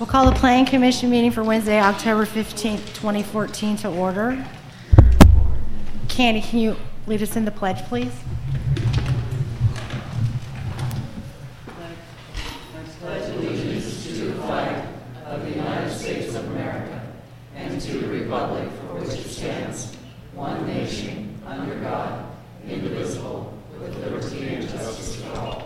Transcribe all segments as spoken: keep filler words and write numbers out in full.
We'll call the Planning Commission meeting for Wednesday, October fifteenth, twenty fourteen to order. Candy, can you lead us in the pledge, please? Pledge allegiance to the flag of the United States of America and to the republic for which it stands, one nation, under God, indivisible, with liberty and justice for all.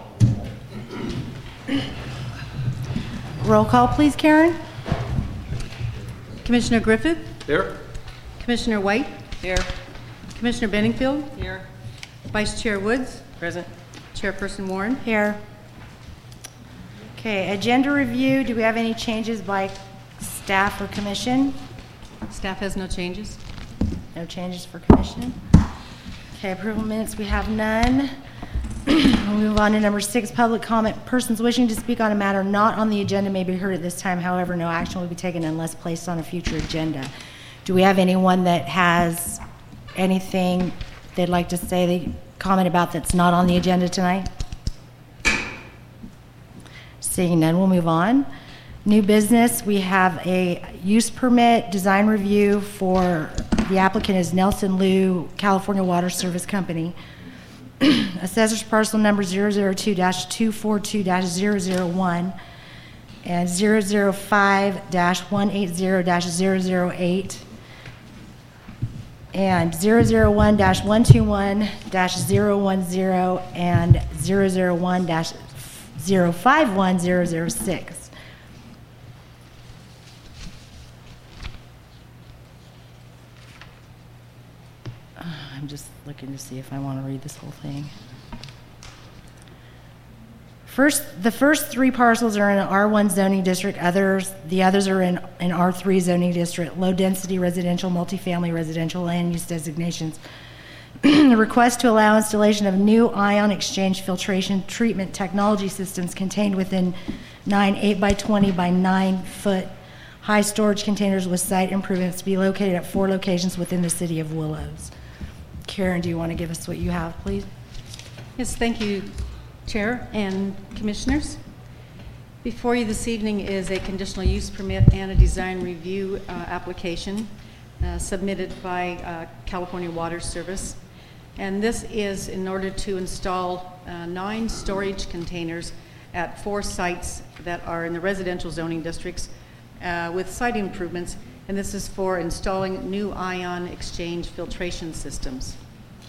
Roll call, please, Karen. Commissioner Griffith? Here. Commissioner White? Here. Commissioner Benningfield? Here. Vice Chair Woods? Present. Chairperson Warren? Here. Okay, agenda review. Do we have any changes by staff or commission? Staff has no changes. No changes for commission. Okay, approval minutes, we have none. We'll move on to number six, public comment. Persons wishing to speak on a matter not on the agenda may be heard at this time. However, no action will be taken unless placed on a future agenda. Do we have anyone that has anything they'd like to say, they comment about that's not on the agenda tonight? Seeing none, we'll move on. New business, we have a use permit design review for the applicant is Nelson Liu, California Water Service Company. Assessor's parcel number zero zero two dash two four two dash zero zero one and zero zero five dash one eight zero dash zero zero eight and zero zero one dash one two one dash zero one zero and zero zero one dash zero five one zero zero six. I'm just looking to see if I want to read this whole thing. First, the first three parcels are in an R one zoning district. Others, the others are in an R three zoning district. Low density residential, multifamily residential land use designations. The request to allow installation of new ion exchange filtration treatment technology systems contained within nine eight by twenty by nine foot high storage containers with site improvements to be located at four locations within the city of Willows. Karen, do you want to give us what you have, please? Yes, thank you, Chair and Commissioners. Before you this evening is a conditional use permit and a design review uh, application uh, submitted by uh, California Water Service. And this is in order to install uh, nine storage containers at four sites that are in the residential zoning districts uh, with site improvements. And this is for installing new ion exchange filtration systems.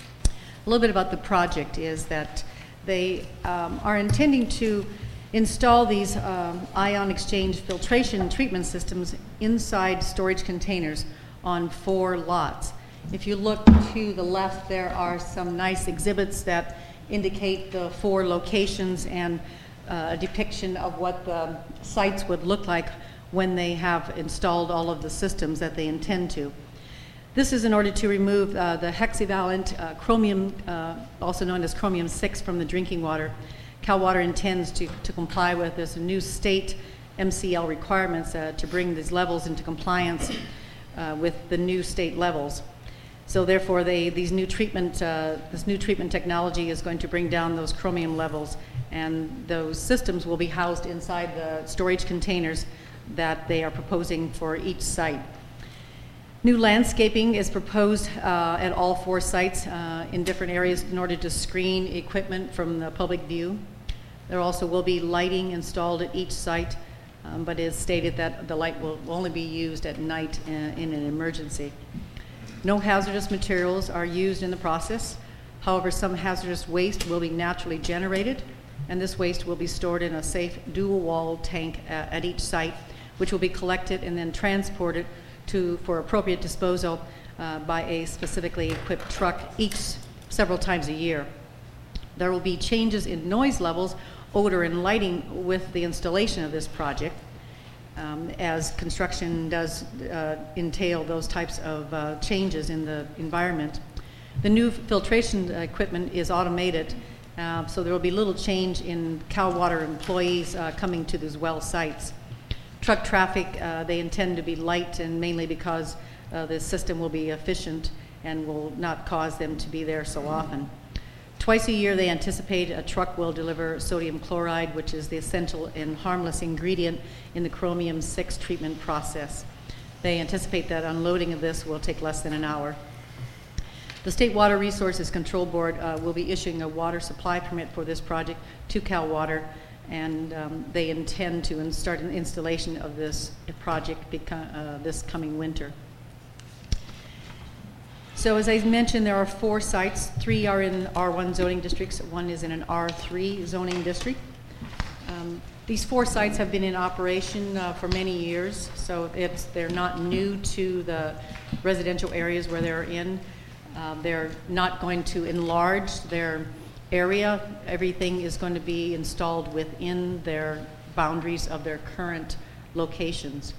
A little bit about the project is that they um, are intending to install these um, ion exchange filtration treatment systems inside storage containers on four lots. If you look to the left, there are some nice exhibits that indicate the four locations and uh, a depiction of what the sites would look like when they have installed all of the systems that they intend to. This is in order to remove uh, the hexavalent uh, chromium, uh, also known as chromium six, from the drinking water. Cal Water intends to, to comply with this new state M C L requirements uh, to bring these levels into compliance uh, with the new state levels. So therefore, they, these new treatment, uh, this new treatment technology is going to bring down those chromium levels, and those systems will be housed inside the storage containers that they are proposing for each site. New landscaping is proposed uh, at all four sites uh, in different areas in order to screen equipment from the public view. There also will be lighting installed at each site, um, but it is stated that the light will only be used at night in, in an emergency. No hazardous materials are used in the process. However, some hazardous waste will be naturally generated, and this waste will be stored in a safe dual-wall tank uh, at each site, which will be collected and then transported to for appropriate disposal uh, by a specifically equipped truck each several times a year. There will be changes in noise levels, odor, and lighting with the installation of this project, um, as construction does uh, entail those types of uh, changes in the environment. The new filtration equipment is automated, uh, so there will be little change in Cal Water employees uh, coming to these well sites. Truck traffic, uh, they intend to be light, and mainly because uh, the system will be efficient and will not cause them to be there so often. Twice a year, they anticipate a truck will deliver sodium chloride, which is the essential and harmless ingredient in the chromium six treatment process. They anticipate that unloading of this will take less than an hour. The State Water Resources Control Board uh, will be issuing a water supply permit for this project to Cal Water, and um, they intend to in start an installation of this project uh, this coming winter. So as I mentioned, there are four sites. Three are in R one zoning districts. One is in an R three zoning district. Um, these four sites have been in operation uh, for many years, so it's, they're not new to the residential areas where they're in. Uh, they're not going to enlarge their area. Everything is going to be installed within their boundaries of their current locations.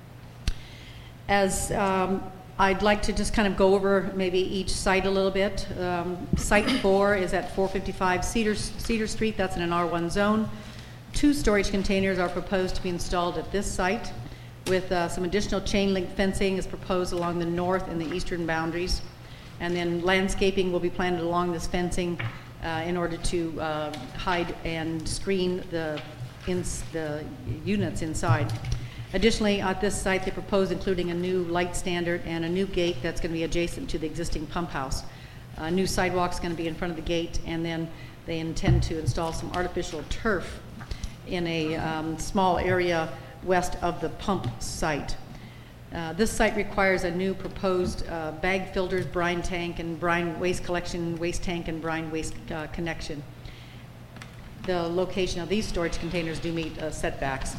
As um, I'd like to just kind of go over maybe each site a little bit. Um, site four is at four fifty-five Cedar, Cedar Street. That's in an R one zone. Two storage containers are proposed to be installed at this site, with uh, some additional chain link fencing is proposed along the north and the eastern boundaries. And then landscaping will be planted along this fencing uh, in order to uh, hide and screen the, ins the units inside. Additionally, at this site, they propose including a new light standard and a new gate that's going to be adjacent to the existing pump house. A new sidewalk is going to be in front of the gate, and then they intend to install some artificial turf in a um, small area west of the pump site. Uh, this site requires a new proposed uh, bag filters, brine tank, and brine waste collection, waste tank, and brine waste uh, connection. The location of these storage containers do meet uh, setbacks.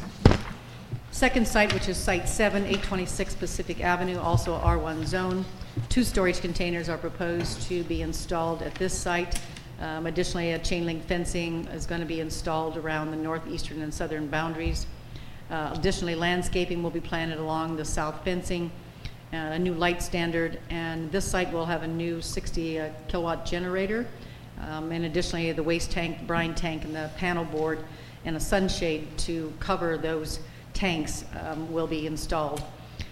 Second site, which is site seven, eight twenty-six Pacific Avenue, also R one zone. Two storage containers are proposed to be installed at this site. Um, additionally, a chain link fencing is going to be installed around the northeastern and southern boundaries. Uh, additionally, landscaping will be planted along the south fencing, uh, a new light standard, and this site will have a new sixty uh, kilowatt generator, um, and additionally the waste tank, brine tank, and the panel board, and a sunshade to cover those tanks um, will be installed.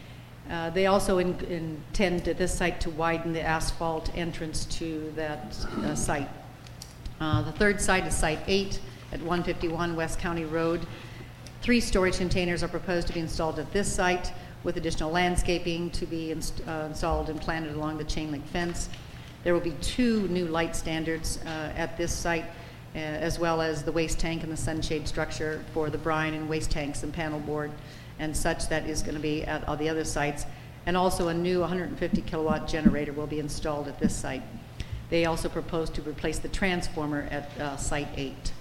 Uh, they also in, intend at this site to widen the asphalt entrance to that uh, site. Uh, the third site is site eight at one fifty-one West County Road. Three storage containers are proposed to be installed at this site, with additional landscaping to be inst uh, installed and planted along the chain link fence. There will be two new light standards uh, at this site, uh, as well as the waste tank and the sunshade structure for the brine and waste tanks and panel board and such that is going to be at all the other sites. And also a new one hundred fifty kilowatt generator will be installed at this site. They also propose to replace the transformer at uh, site eight.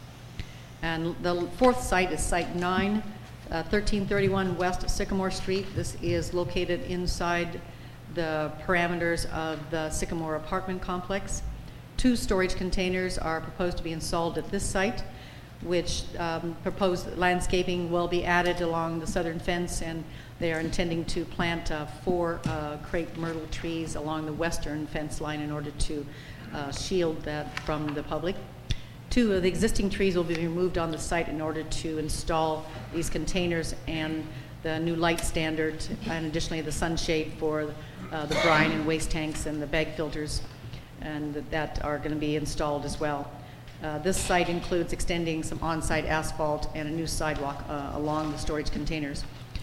And the fourth site is site nine, uh, thirteen thirty-one West Sycamore Street. This is located inside the parameters of the Sycamore apartment complex. Two storage containers are proposed to be installed at this site, which um, proposed landscaping will be added along the southern fence, and they are intending to plant uh, four uh, crepe myrtle trees along the western fence line in order to uh, shield that from the public. Two of the existing trees will be removed on the site in order to install these containers and the new light standard, and additionally the sunshade for uh, the brine and waste tanks and the bag filters, and that are going to be installed as well. Uh, this site includes extending some on-site asphalt and a new sidewalk uh, along the storage containers.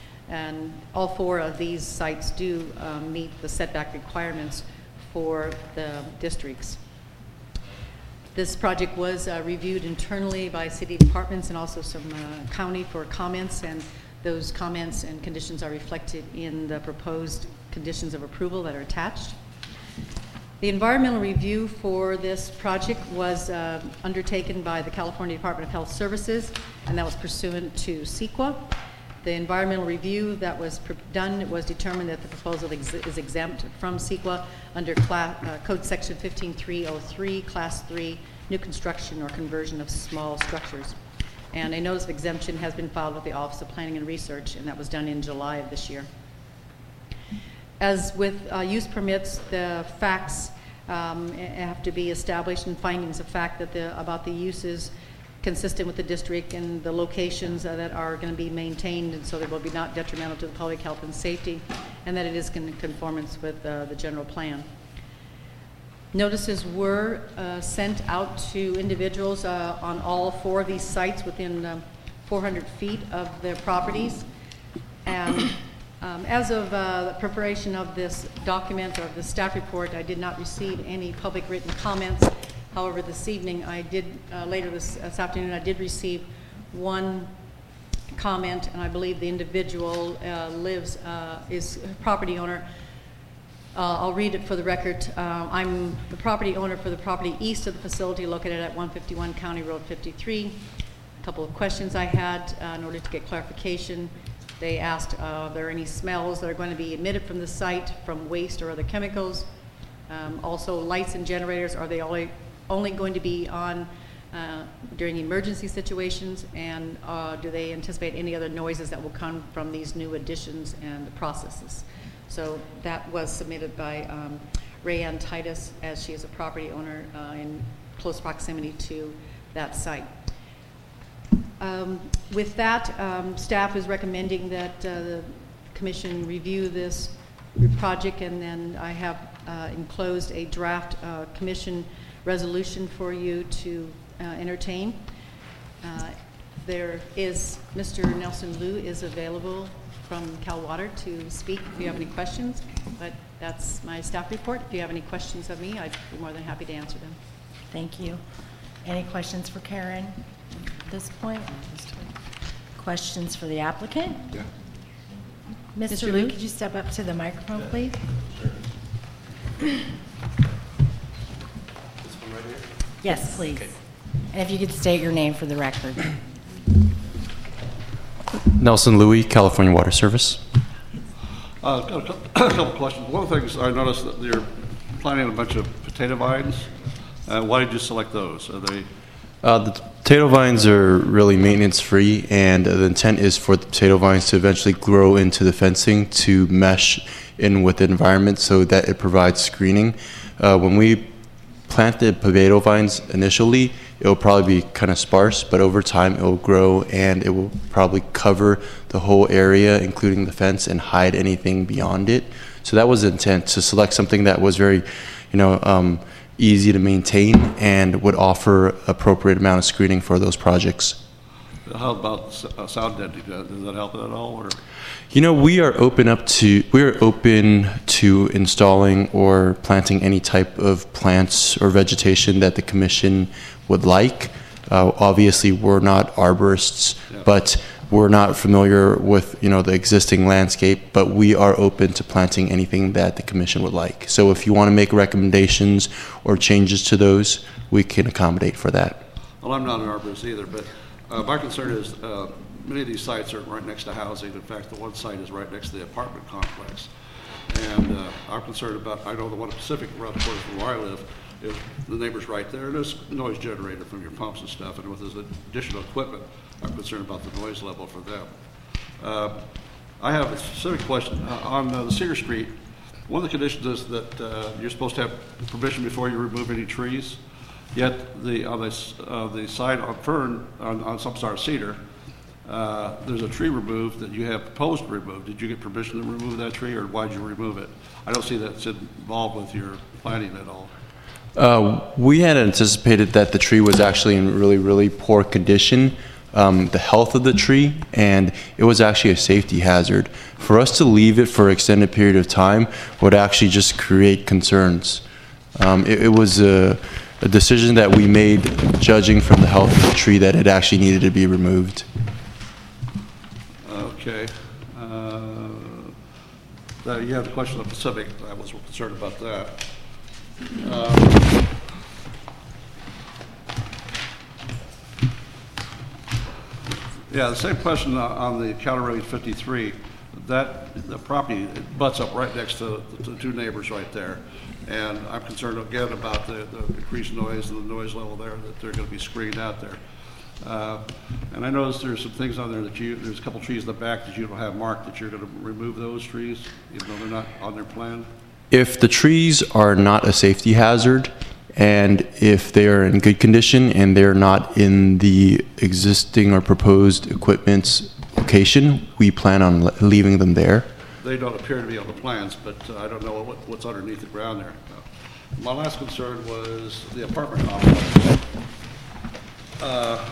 And all four of these sites do um, meet the setback requirements for the districts. This project was uh, reviewed internally by city departments and also some uh, county for comments, and those comments and conditions are reflected in the proposed conditions of approval that are attached. The environmental review for this project was uh, undertaken by the California Department of Health Services, and that was pursuant to CEQA. The environmental review that was done, it was determined that the proposal ex is exempt from CEQA under class, uh, Code Section fifteen three oh three, Class three, new construction or conversion of small structures. And a notice of exemption has been filed with the Office of Planning and Research, and that was done in July of this year. As with uh, use permits, the facts um, have to be established, and findings of fact that the, about the uses consistent with the district and the locations uh, that are going to be maintained, and so they will be not detrimental to the public health and safety, and that it is in conformance with uh, the general plan. Notices were uh, sent out to individuals uh, on all four of these sites within um, four hundred feet of their properties. And um, as of uh, the preparation of this document or the staff report, I did not receive any public written comments. However, this evening, I did, uh, later this, this afternoon, I did receive one comment, and I believe the individual uh, lives, uh, is a property owner. Uh, I'll read it for the record. Uh, I'm the property owner for the property east of the facility located at one fifty-one County Road fifty-three. A couple of questions I had uh, in order to get clarification. They asked, uh, are there any smells that are going to be emitted from the site from waste or other chemicals? Um, also, lights and generators, are they only, only going to be on uh, during emergency situations? And uh, do they anticipate any other noises that will come from these new additions and processes? So that was submitted by um, Rayanne Titus, as she is a property owner uh, in close proximity to that site. Um, with that, um, staff is recommending that uh, the commission review this project, and then I have uh, enclosed a draft uh, commission resolution for you to uh, entertain. Uh, there is, Mister Nelson Liu is available from Cal Water to speak if you have any questions, but that's my staff report. If you have any questions of me, I'd be more than happy to answer them. Thank you. Any questions for Karen at this point? Questions for the applicant? Yeah. Mister Mister Liu, Liu? could you step up to the microphone, please? Sure. This one right here? Yes, please. Okay. And if you could state your name for the record. Nelson Louie, California Water Service. Uh, got a couple, a couple questions. One of the things I noticed that you're planting a bunch of potato vines. Uh, why did you select those? Are they? Uh, the potato vines are really maintenance free, and the intent is for the potato vines to eventually grow into the fencing to mesh in with the environment so that it provides screening. Uh, when we planted potato vines initially, it will probably be kind of sparse, but over time it will grow and it will probably cover the whole area, including the fence, and hide anything beyond it. So that was the intent, to select something that was very, you know, um, easy to maintain and would offer appropriate amount of screening for those projects. How about s- uh, sound density? Does that help at all? Or? You know, we are open up to we are open to installing or planting any type of plants or vegetation that the commission would like. Uh, obviously, we're not arborists, Yeah. but we're not familiar with, you know, the existing landscape, but we are open to planting anything that the commission would like. So if you want to make recommendations or changes to those, we can accommodate for that. Well, I'm not an arborist either, but uh, my concern is uh, many of these sites are right next to housing. In fact, the one site is right next to the apartment complex. And uh, I'm concerned about, I know the one in Pacific around the corner from where I live, is the neighbor's right there, and there's noise generator from your pumps and stuff, and with this additional equipment, I'm concerned about the noise level for them. Uh, I have a specific question. Uh, on uh, the Cedar Street, one of the conditions is that uh, you're supposed to have permission before you remove any trees, yet the, on this, uh, the side on Fern, on, on some sort of cedar, uh, there's a tree removed that you have proposed to remove. Did you get permission to remove that tree, or why'd you remove it? I don't see that's involved with your planning at all. Uh, we had anticipated that the tree was actually in really, really poor condition, um, the health of the tree, and it was actually a safety hazard. For us to leave it for an extended period of time would actually just create concerns. Um, it, it was a, a decision that we made, judging from the health of the tree, that it actually needed to be removed. Okay. Uh, uh, you had a question on Pacific. I was concerned about that. Uh, yeah, the same question on the County Road fifty-three. That the property it butts up right next to the, the two neighbors right there, and I'm concerned again about the, the increased noise and the noise level there, that they're going to be screened out there. Uh, and I noticed there's some things on there that you, there's a couple trees in the back that you don't have marked, that you're going to remove those trees, even though they're not on their plan. If the trees are not a safety hazard, and if they are in good condition and they're not in the existing or proposed equipment's location, we plan on le- leaving them there. They don't appear to be on the plans, but uh, I don't know what, what's underneath the ground there. My last concern was the apartment complex. Uh,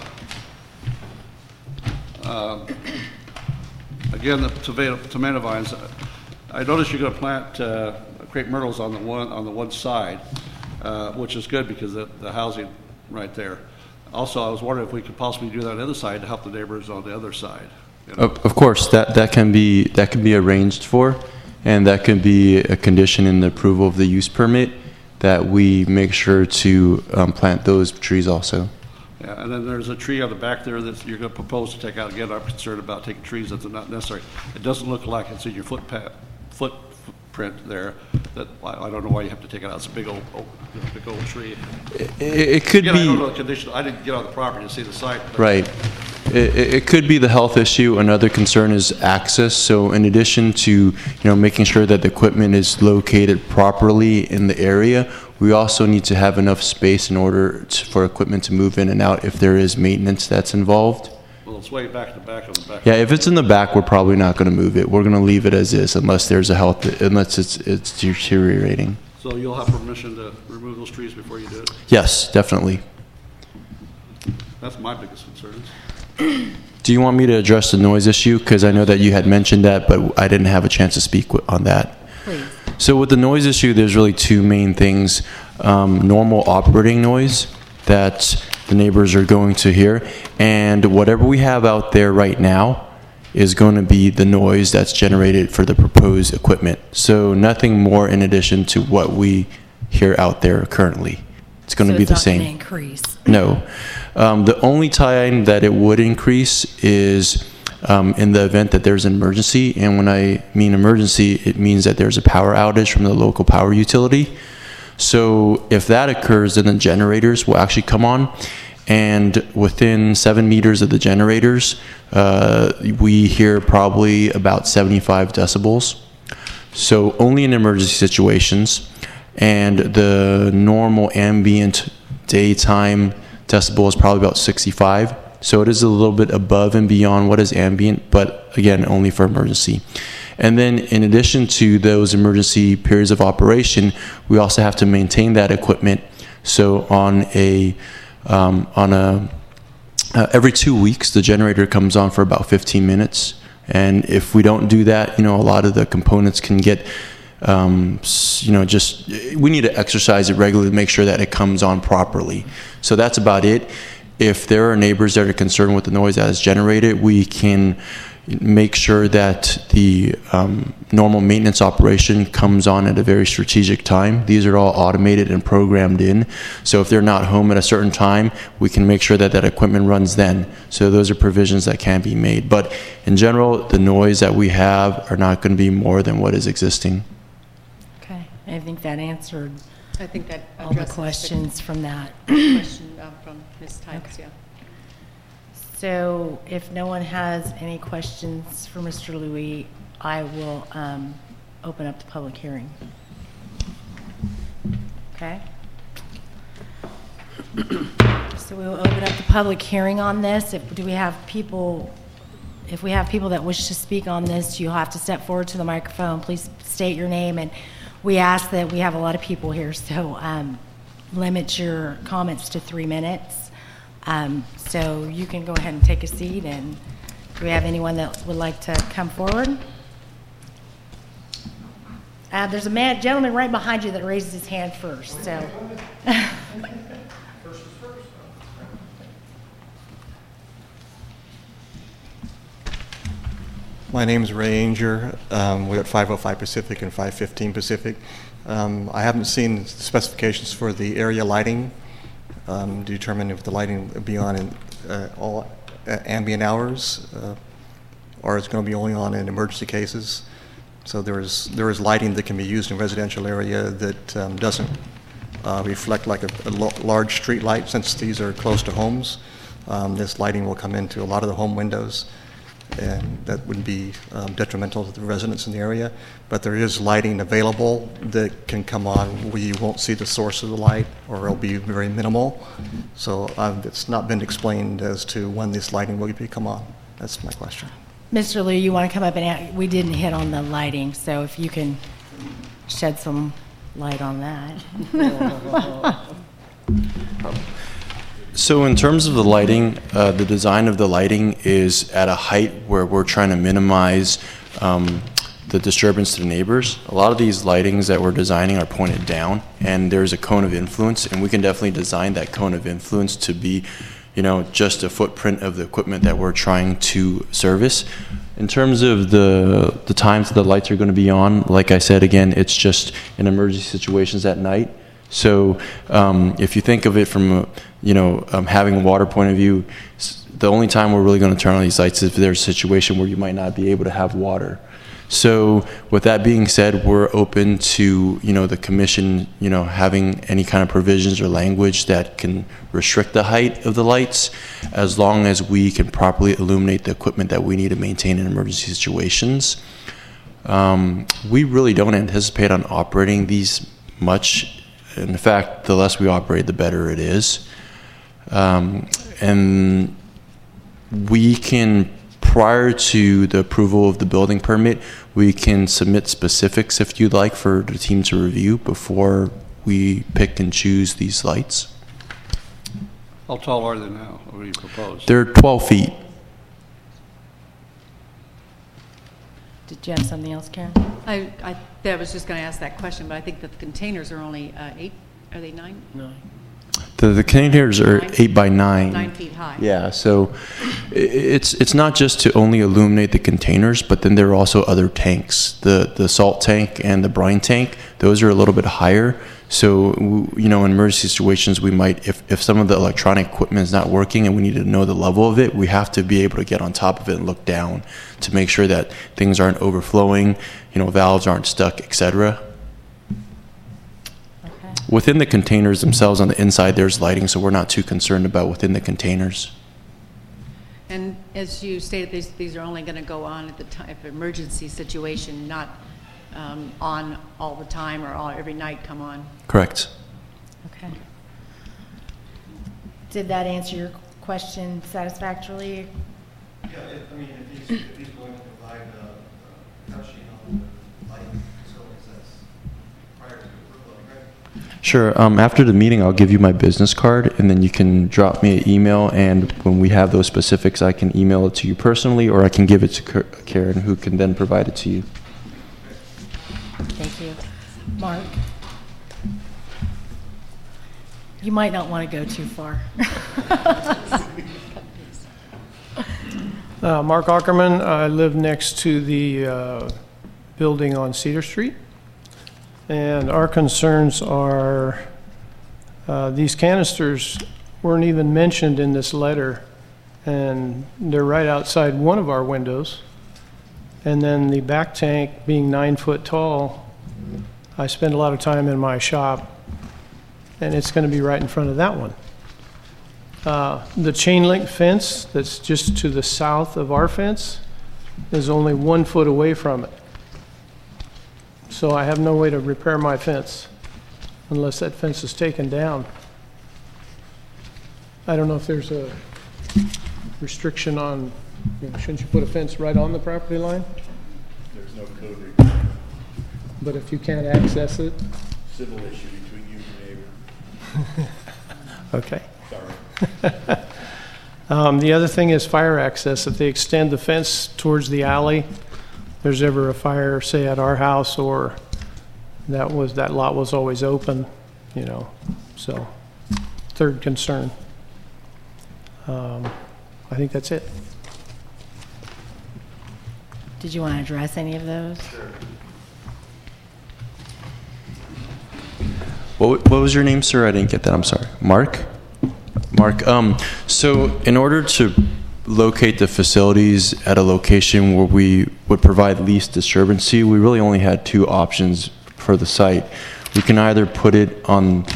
uh, Again, the tomato, tomato vines, I noticed you're going to plant uh, crepe myrtles on the one on the one side, uh, which is good because of the housing right there. Also, I was wondering if we could possibly do that on the other side to help the neighbors on the other side. You know? Of, of course, that, that can be that can be arranged for, and that can be a condition in the approval of the use permit that we make sure to um, plant those trees also. Yeah, and then there's a tree on the back there that you're going to propose to take out. Again, I'm concerned about taking trees that are not necessary. It doesn't look like it's in your footpath, footprint there. That I don't know why you have to take it out. It's a big old, old big old tree. It, it could Again, be I don't know the condition. I didn't get on the property to see the site. But right. It, it could be the health issue. Another concern is access. So in addition to, you know, making sure that the equipment is located properly in the area, we also need to have enough space in order to, for equipment to move in and out if there is maintenance that's involved. Well, it's way back to back of the back. Yeah, if it's in the back, we're probably not going to move it. We're going to leave it as is unless there's a health, unless it's it's deteriorating. So you'll have permission to remove those trees before you do it? Yes, definitely. That's my biggest concerns. Do you want me to address the noise issue? Because I know that you had mentioned that, but I didn't have a chance to speak wi- on that. Please. So with the noise issue, there's really two main things. Um, normal operating noise that the neighbors are going to hear, and whatever we have out there right now is going to be the noise that's generated for the proposed equipment. So nothing more in addition to what we hear out there currently. It's going to So be it's the not same. gonna increase. No. Um, the only time that it would increase is um, in the event that there's an emergency. And when I mean emergency, it means that there's a power outage from the local power utility. So if that occurs, then the generators will actually come on. And within seven meters of the generators, uh, we hear probably about seventy-five decibels. So only in emergency situations. And the normal ambient daytime decibel is probably about sixty-five. So it is a little bit above and beyond what is ambient, but again, only for emergency. And then in addition to those emergency periods of operation, we also have to maintain that equipment. So on a, um, on a, uh, every two weeks, the generator comes on for about fifteen minutes. And if we don't do that, you know, a lot of the components can get Um, you know, just, we need to exercise it regularly to make sure that it comes on properly. So that's about it. If there are neighbors that are concerned with the noise that is generated, we can make sure that the um, normal maintenance operation comes on at a very strategic time. These are all automated and programmed in. So if they're not home at a certain time, we can make sure that that equipment runs then. So those are provisions that can be made. But in general, the noise that we have are not going to be more than what is existing. Okay, I think that answered I think that all the addresses questions from that. the question uh, from Miz Tykes, yeah. So if no one has any questions for Mister Louis, I will um, open up the public hearing. Okay? So we will open up the public hearing on this. If, do we have people, if we have people that wish to speak on this, you'll have to step forward to the microphone. Please state your name, and we ask that we have a lot of people here, so um, limit your comments to three minutes. Um, so you can go ahead and take a seat, and do we have anyone that would like to come forward? Uh, there's a man, gentleman right behind you that raises his hand first, so. My name is Ray Anger. Um, we're at five oh five Pacific and five fifteen Pacific. Um, I haven't seen the specifications for the area lighting, um, to determine if the lighting will be on in uh, all uh, ambient hours, uh, or it's going to be only on in emergency cases. So there is there is lighting that can be used in residential area that um, doesn't uh, reflect like a, a lo- large street light. Since these are close to homes, um, this lighting will come into a lot of the home windows, and that would be um, detrimental to the residents in the area. But there is lighting available that can come on where you won't see the source of the light, or it'll be very minimal. So um, it's not been explained as to when this lighting will be come on. That's my question. Mister Liu, you want to come up and, add- we didn't hit on the lighting, so if you can shed some light on that. So in terms of the lighting, uh, the design of the lighting is at a height where we're trying to minimize um, the disturbance to the neighbors. A lot of these lightings that we're designing are pointed down, and there's a cone of influence, and we can definitely design that cone of influence to be, you know, just a footprint of the equipment that we're trying to service. In terms of the the times the lights are going to be on, like I said, again, it's just in emergency situations at night. So um, if you think of it from, a, you know, um, having a water point of view, the only time we're really going to turn on these lights is if there's a situation where you might not be able to have water. So with that being said, we're open to, you know, the commission, you know, having any kind of provisions or language that can restrict the height of the lights, as long as we can properly illuminate the equipment that we need to maintain in emergency situations. Um, we really don't anticipate on operating these much. In fact, the less we operate, the better it is. Um, and we can, prior to the approval of the building permit, we can submit specifics, if you'd like, for the team to review before we pick and choose these lights. How tall are they now? What do you propose? They're twelve feet. Did you have something else, Karen? I, I, I was just going to ask that question, but I think that the containers are only uh, eight, are they nine? No. The, the containers are Nine. eight by nine. Nine feet high. Yeah, so i- it's it's not just to only illuminate the containers, but then there are also other tanks. The the salt tank and the brine tank, those are a little bit higher. So w- you know, in emergency situations, we might, if if some of the electronic equipment is not working and we need to know the level of it, we have to be able to get on top of it and look down to make sure that things aren't overflowing, you know, valves aren't stuck, et cetera. Okay. Within the containers themselves on the inside, there's lighting, so we're not too concerned about within the containers. And as you stated, these, these are only going to go on at the time of emergency situation, not um, on all the time or all, every night come on. Correct. Okay. Did that answer your question satisfactorily? Yeah, if, I mean, if he's, if he's going to provide a, a cut sheet on the lighting facilities, that's prior to approval, right? Sure. Um, after the meeting, I'll give you my business card, and then you can drop me an email, and when we have those specifics, I can email it to you personally, or I can give it to Ka- Karen, who can then provide it to you. Thank you. Mark? You might not want to go too far. Uh, Mark Ackerman, I live next to the uh, building on Cedar Street. And our concerns are, uh, these canisters weren't even mentioned in this letter, and they're right outside one of our windows. And then the back tank being nine foot tall, I spend a lot of time in my shop, and it's going to be right in front of that one. Uh, the chain link fence that's just to the south of our fence is only one foot away from it. So I have no way to repair my fence unless that fence is taken down. I don't know if there's a restriction on, you know, shouldn't you put a fence right on the property line? There's no code requirement. But if you can't access it, Civil issue between you and your neighbor. okay. Sorry. Um, the other thing is fire access. If they extend the fence towards the alley, there's ever a fire, say at our house, or that was, that lot was always open, you know, so third concern. Um, I think that's it. Did you want to address any of those? Sure. What, what was your name, sir? I didn't get that. I'm sorry. Mark? Mark, um, so in order to locate the facilities at a location where we would provide least disturbancy, we really only had two options for the site. We can either put it on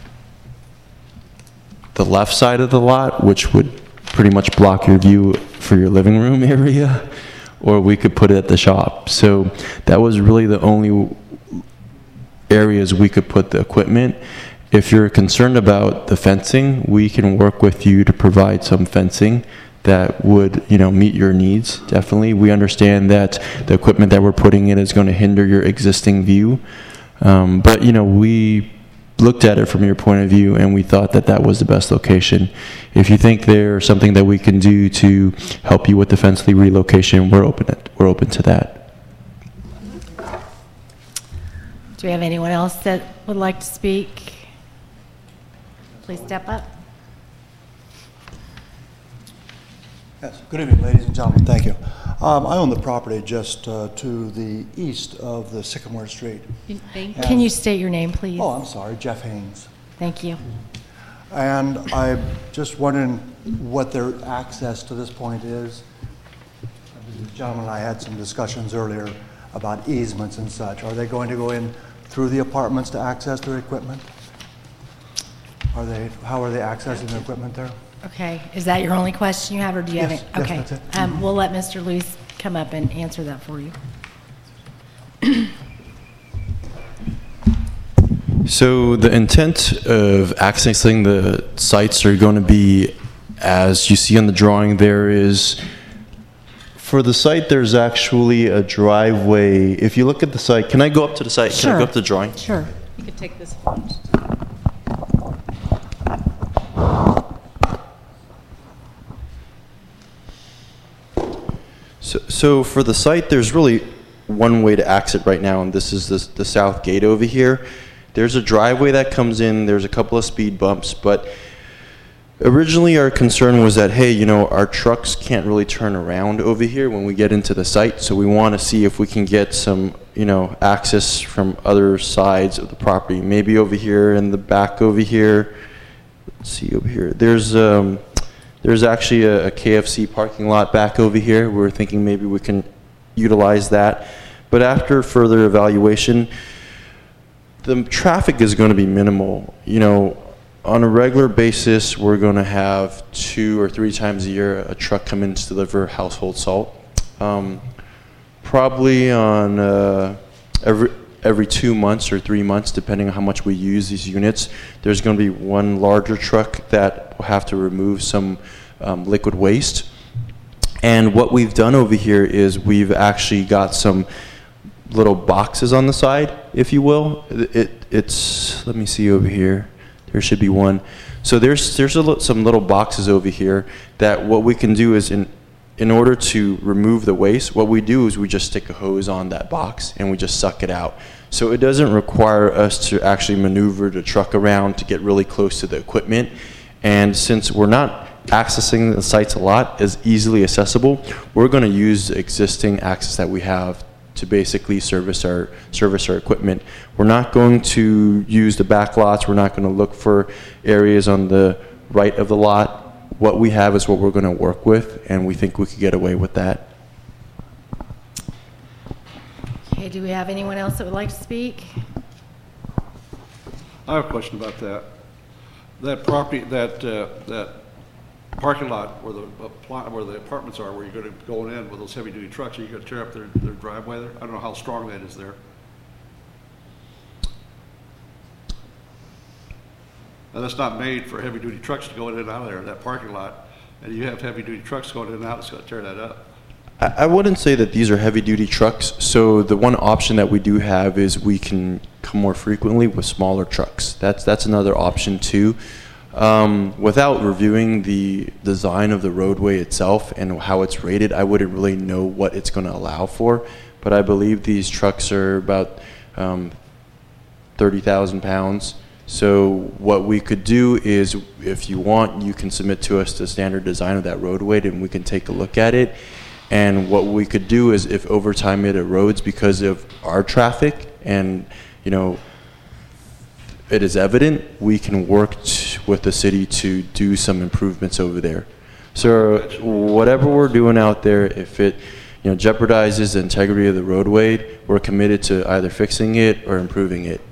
the left side of the lot, which would pretty much block your view for your living room area, or we could put it at the shop. So that was really the only areas we could put the equipment. If you're concerned about the fencing, we can work with you to provide some fencing that would, you know, meet your needs. Definitely. We understand that the equipment that we're putting in is going to hinder your existing view. Um, but, you know, we looked at it from your point of view, and we thought that that was the best location. If you think there's something that we can do to help you with the Fensley relocation, we're open, we're open to that. Do we have anyone else that would like to speak? Please step up. Yes, good evening, ladies and gentlemen, thank you. Um, I own the property just uh, to the east of the Sycamore Street. Can you state your name, please? Oh, I'm sorry, Jeff Haynes. Thank you. And I'm just wondering what their access to this point is. The gentleman and I had some discussions earlier about easements and such. Are they going to go in through the apartments to access their equipment? Are they, how are they accessing their equipment there? Okay, is that your only question you have, or do you Yes, have it? yes, Okay, that's it. Um, we'll let Mister Luce come up and answer that for you. So the intent of accessing the sites are going to be, as you see on the drawing, there is, for the site, there's actually a driveway. If you look at the site, can I go up to the site? Can I Sure. go up to the drawing? Sure. You could take this first. So, so for the site, there's really one way to exit right now, and this is the, the south gate over here. There's a driveway that comes in, there's a couple of speed bumps, but originally our concern was that, hey, you know, our trucks can't really turn around over here when we get into the site, so we want to see if we can get some, you know, access from other sides of the property. Maybe over here in the back over here. Let's see over here. There's um, there's actually a, a K F C parking lot back over here. We're thinking maybe we can utilize that. But after further evaluation, the traffic is going to be minimal. You know, on a regular basis, we're going to have two or three times a year a truck come in to deliver household salt. Um, probably on uh, every every two months or three months, depending on how much we use these units, there's going to be one larger truck that will have to remove some um, liquid waste. And what we've done over here is we've actually got some little boxes on the side, if you will. It, it, it's, let me see over here. There should be one. So there's there's a, some little boxes over here that what we can do is in in order to remove the waste, what we do is we just stick a hose on that box and we just suck it out. So it doesn't require us to actually maneuver the truck around to get really close to the equipment. And since we're not accessing the sites a lot as easily accessible, we're going to use the existing access that we have to basically service our service our equipment. We're not going to use the back lots. We're not going to look for areas on the right of the lot. What we have is what we're going to work with, and we think we could get away with that. Okay, do we have anyone else that would like to speak? I have a question about that. That property, that, uh, that parking lot where the, uh, where the apartments are, where you're going to go in with those heavy-duty trucks, are you going to tear up their, their driveway there? I don't know how strong that is there. Now, that's not made for heavy-duty trucks to go in and out of there, that parking lot. And you have heavy-duty trucks going in and out, it's going to tear that up. I, I wouldn't say that these are heavy-duty trucks. So the one option that we do have is we can come more frequently with smaller trucks. That's that's another option too. Um, without reviewing the design of the roadway itself and how it's rated, I wouldn't really know what it's going to allow for. But I believe these trucks are about um, thirty thousand pounds. So what we could do is, if you want, you can submit to us the standard design of that roadway, and we can take a look at it. And what we could do is, if over time it erodes because of our traffic, and you know, it is evident, we can work t with the city to do some improvements over there. So whatever we're doing out there, if it you know jeopardizes the integrity of the roadway, we're committed to either fixing it or improving it.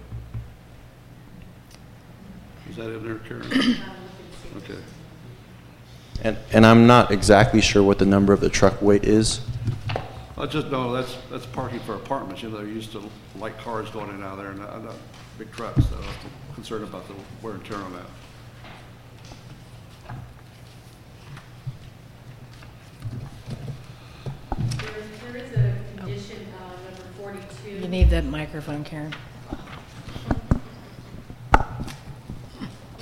Is that in there, Karen? Okay. And, and I'm not exactly sure what the number of the truck weight is. I just know that's, that's parking for apartments, you know, they're used to light cars going in and out of there, and not, not big trucks, so I'm concerned about the wear and tear on that. There, there is a condition, uh, number forty-two. You need the microphone, Karen.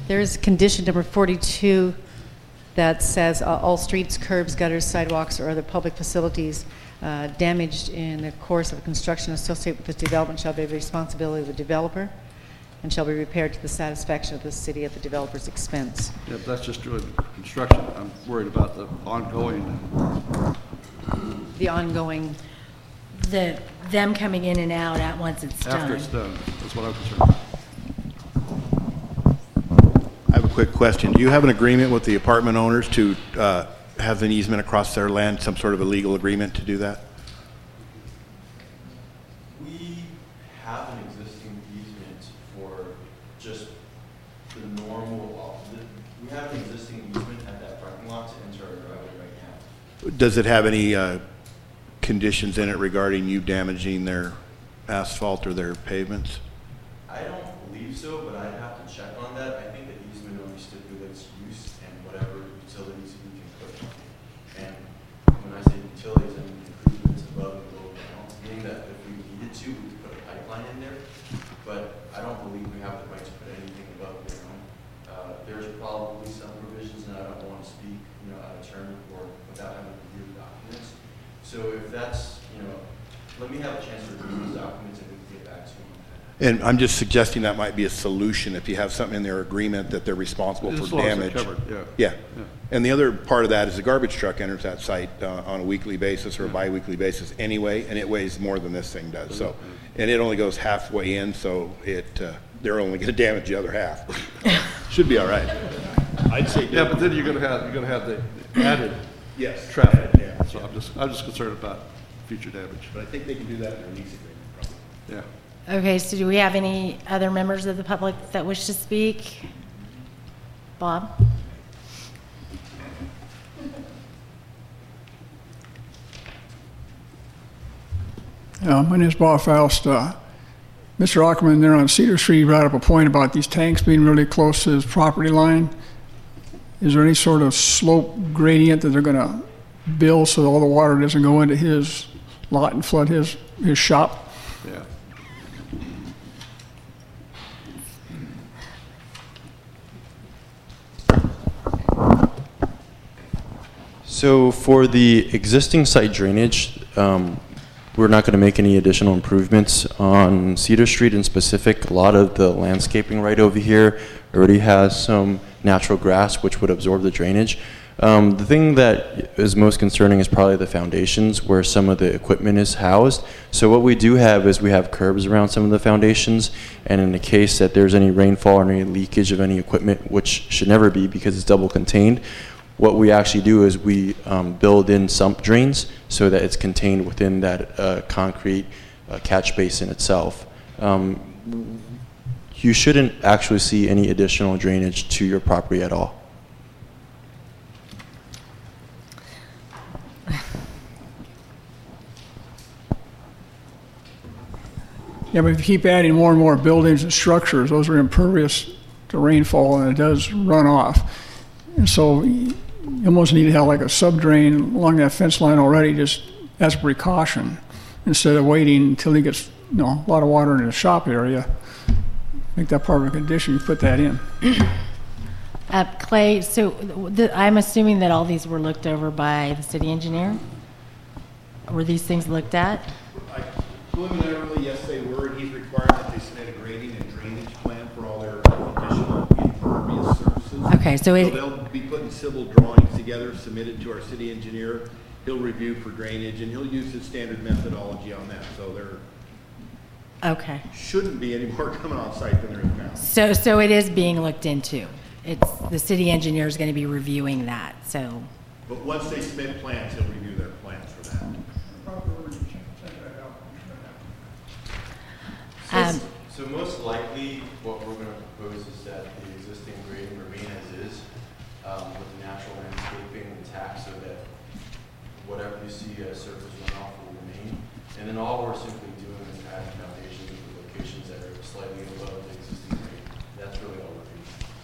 There is condition number forty-two that says uh, all streets, curbs, gutters, sidewalks, or other public facilities uh, damaged in the course of construction associated with this development shall be the responsibility of the developer and shall be repaired to the satisfaction of the city at the developer's expense. Yeah, but that's just doing construction. I'm worried about the ongoing. The ongoing, The, them coming in and out at once it's done. After it's done, that's what I'm concerned about. I have a quick question. Do you have an agreement with the apartment owners to uh, have an easement across their land, some sort of a legal agreement to do that? We have an existing easement for just the normal, we have an existing easement at that parking lot to enter our driveway right now. Does it have any uh, conditions in it regarding you damaging their asphalt or their pavements? I don't believe so, but I'd have to check on that. I think the easement only stipulates use and whatever utilities we can put. And when I say utilities, I mean improvements above and below ground, meaning that if we needed to, we could put a pipeline in there. But I don't believe we have the right to put anything above ground. Uh, there's probably some provisions, and I don't want to speak, you know, out of turn or without having to review the documents. So if that's, you know, let me have a chance to review these documents and we can get back to you. And I'm just suggesting that might be a solution if you have something in their agreement that they're responsible As for long as they're damage. covered, yeah. Yeah. Yeah. And the other part of that is the garbage truck enters that site uh, on a weekly basis or a bi-weekly basis anyway, and it weighs more than this thing does. So, and it only goes halfway in, so it uh, they're only going to damage the other half. Should be all right. I'd say. Yeah, but then you're gonna have, you're gonna have the added Yes. traffic. Yeah. So I'm just, I'm just concerned about future damage. But I think they can do that in their lease agreement, probably. Yeah. Okay, so do we have any other members of the public that wish to speak? Bob? Uh, my name is Bob Faust. Uh, Mister Ackerman there on Cedar Street brought up a point about these tanks being really close to his property line. Is there any sort of slope gradient that they're going to build so all the water doesn't go into his lot and flood his, his shop? Yeah. So for the existing site drainage, um, we're not going to make any additional improvements on Cedar Street in specific. A lot of the landscaping right over here already has some natural grass which would absorb the drainage. Um, the thing that is most concerning is probably the foundations where some of the equipment is housed. So what we do have is we have curbs around some of the foundations, and in the case that there's any rainfall or any leakage of any equipment, which should never be because it's double contained, what we actually do is we um, build in sump drains so that it's contained within that uh, concrete uh, catch basin itself. Um, you shouldn't actually see any additional drainage to your property at all. Yeah, but if you keep adding more and more buildings and structures, those are impervious to rainfall and it does run off. And so you almost need to have like a sub-drain along that fence line already just as a precaution instead of waiting until he gets, you know, a lot of water in the shop area. Make that part of a condition, you put that in. Uh, Clay, so the, I'm assuming that all these were looked over by the city engineer? Were these things looked at? I- Preliminarily, yes, they were, and he's required that they submit a grading and drainage plan for all their additional impervious surfaces. Okay, so it- they'll be putting civil drawings together, submitted to our city engineer. He'll review for drainage, and he'll use his standard methodology on that, so there Okay. shouldn't be any more coming on site than there is now. So, so it is being looked into. It's, the city engineer is going to be reviewing that, so. But once they submit plans, he'll review their plans for that. Um, So most likely, what we're going to propose is that the existing grading remain as is, um, with the natural landscaping intact, so that whatever you see as surface runoff will remain. And then all we're simply doing is adding foundations with locations that are slightly above the existing grade. That's really all we're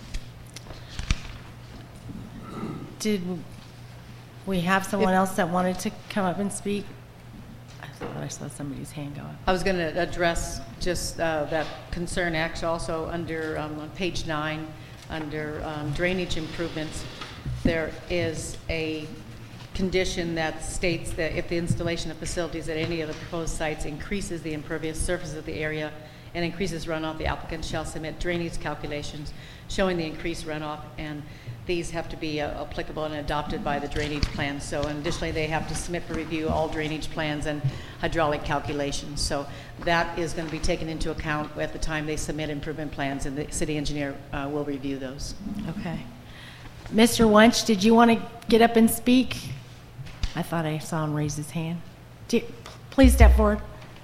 doing. Did we have someone else that wanted to come up and speak? I thought I saw somebody's hand go up. I was going to address just uh, that concern actually also under um, on page nine, under um, drainage improvements, there is a condition that states that if the installation of facilities at any of the proposed sites increases the impervious surface of the area and increases runoff, the applicant shall submit drainage calculations showing the increased runoff, and these have to be uh, applicable and adopted by the drainage plan. So, and additionally, they have to submit for review all drainage plans and hydraulic calculations. So that is going to be taken into account at the time they submit improvement plans, and the city engineer uh, will review those. Okay. Mister Wunsch, did you want to get up and speak? I thought I saw him raise his hand. Do you, please step forward.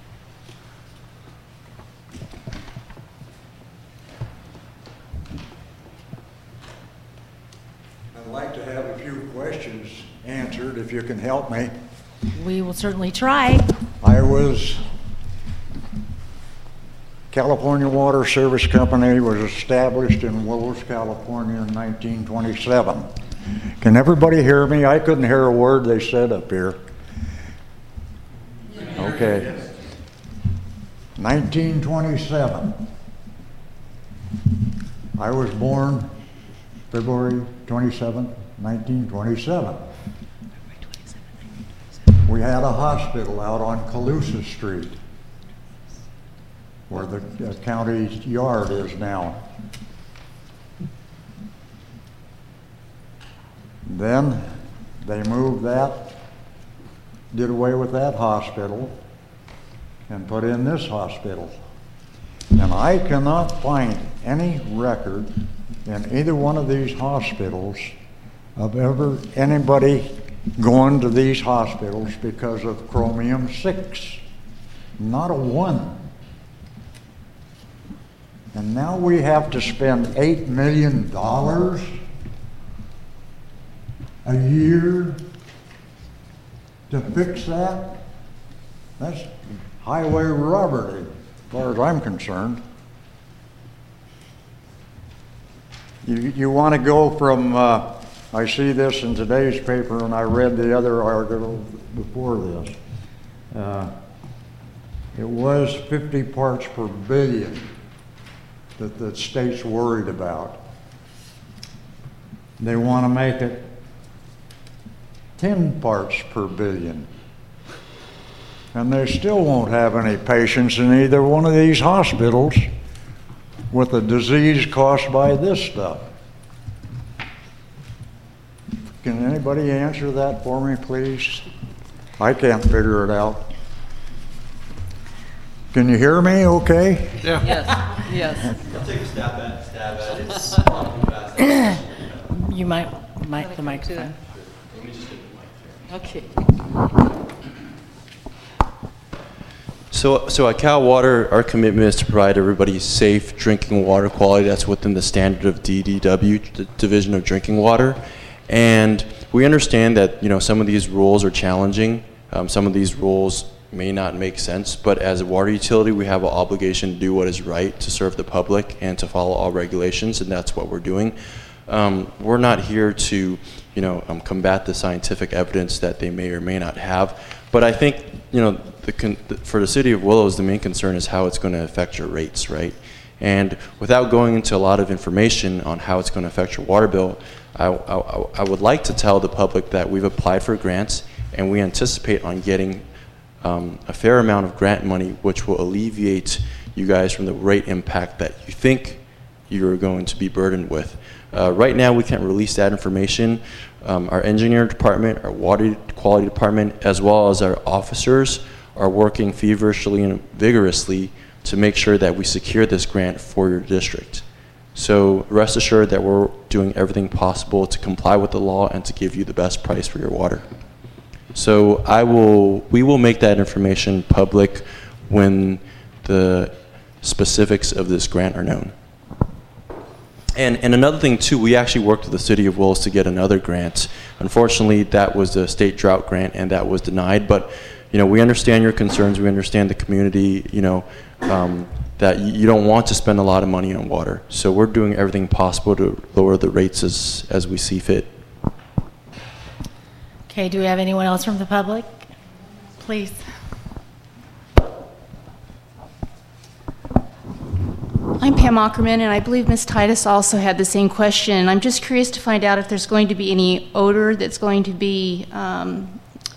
I'd like to have a few questions answered, if you can help me. We will certainly try. I was, California Water Service Company was established in Willows, California in nineteen twenty-seven. Can everybody hear me? I couldn't hear a word they said up here. Okay. nineteen twenty-seven. I was born February twenty-seventh, nineteen twenty-seven. We had a hospital out on Calusa Street, where the uh, county yard is now. Then they moved that, did away with that hospital, and put in this hospital. And I cannot find any record in either one of these hospitals of ever anybody going to these hospitals because of chromium six. Not a one. And now we have to spend eight million dollars a year to fix that? That's highway robbery, as far as I'm concerned. You, you want to go from, uh, I see this in today's paper, and I read the other article before this. Uh, it was fifty parts per billion that the state's worried about. They want to make it ten parts per billion. And they still won't have any patients in either one of these hospitals with a disease caused by this stuff. Can anybody answer that for me, please? I can't figure it out. Can you hear me okay? Yeah. Yes, yes. I'll take a stab at, stab at it. You might, might the microphone. Let me just get the mic here. Okay. So, so at Cal Water, our commitment is to provide everybody safe drinking water quality that's within the standard of D D W, the Division of Drinking Water. And we understand that, you know, some of these rules are challenging. Um, some of these rules may not make sense, but as a water utility, we have an obligation to do what is right to serve the public and to follow all regulations, and that's what we're doing. Um, we're not here to, you know, um, combat the scientific evidence that they may or may not have, but I think, you know, the con the, for the city of Willows, the main concern is how it's going to affect your rates, right? And without going into a lot of information on how it's going to affect your water bill, I, I, I would like to tell the public that we've applied for grants and we anticipate on getting um, a fair amount of grant money, which will alleviate you guys from the rate impact that you think you're going to be burdened with. Uh, right now, we can't release that information. Um, our engineering department, our water quality department, as well as our officers are working feverishly and vigorously to make sure that we secure this grant for your district. So rest assured that we're doing everything possible to comply with the law and to give you the best price for your water. So I will, we will make that information public when the specifics of this grant are known. And, and another thing too, we actually worked with the city of Willows to get another grant. Unfortunately, that was the state drought grant and that was denied, but you know, we understand your concerns, we understand the community, you know, um, that you don't want to spend a lot of money on water. So we're doing everything possible to lower the rates as, as we see fit. Okay, do we have anyone else from the public? Please. I'm Pam Ackerman, and I believe Miz Titus also had the same question. And I'm just curious to find out if there's going to be any odor that's going to be um,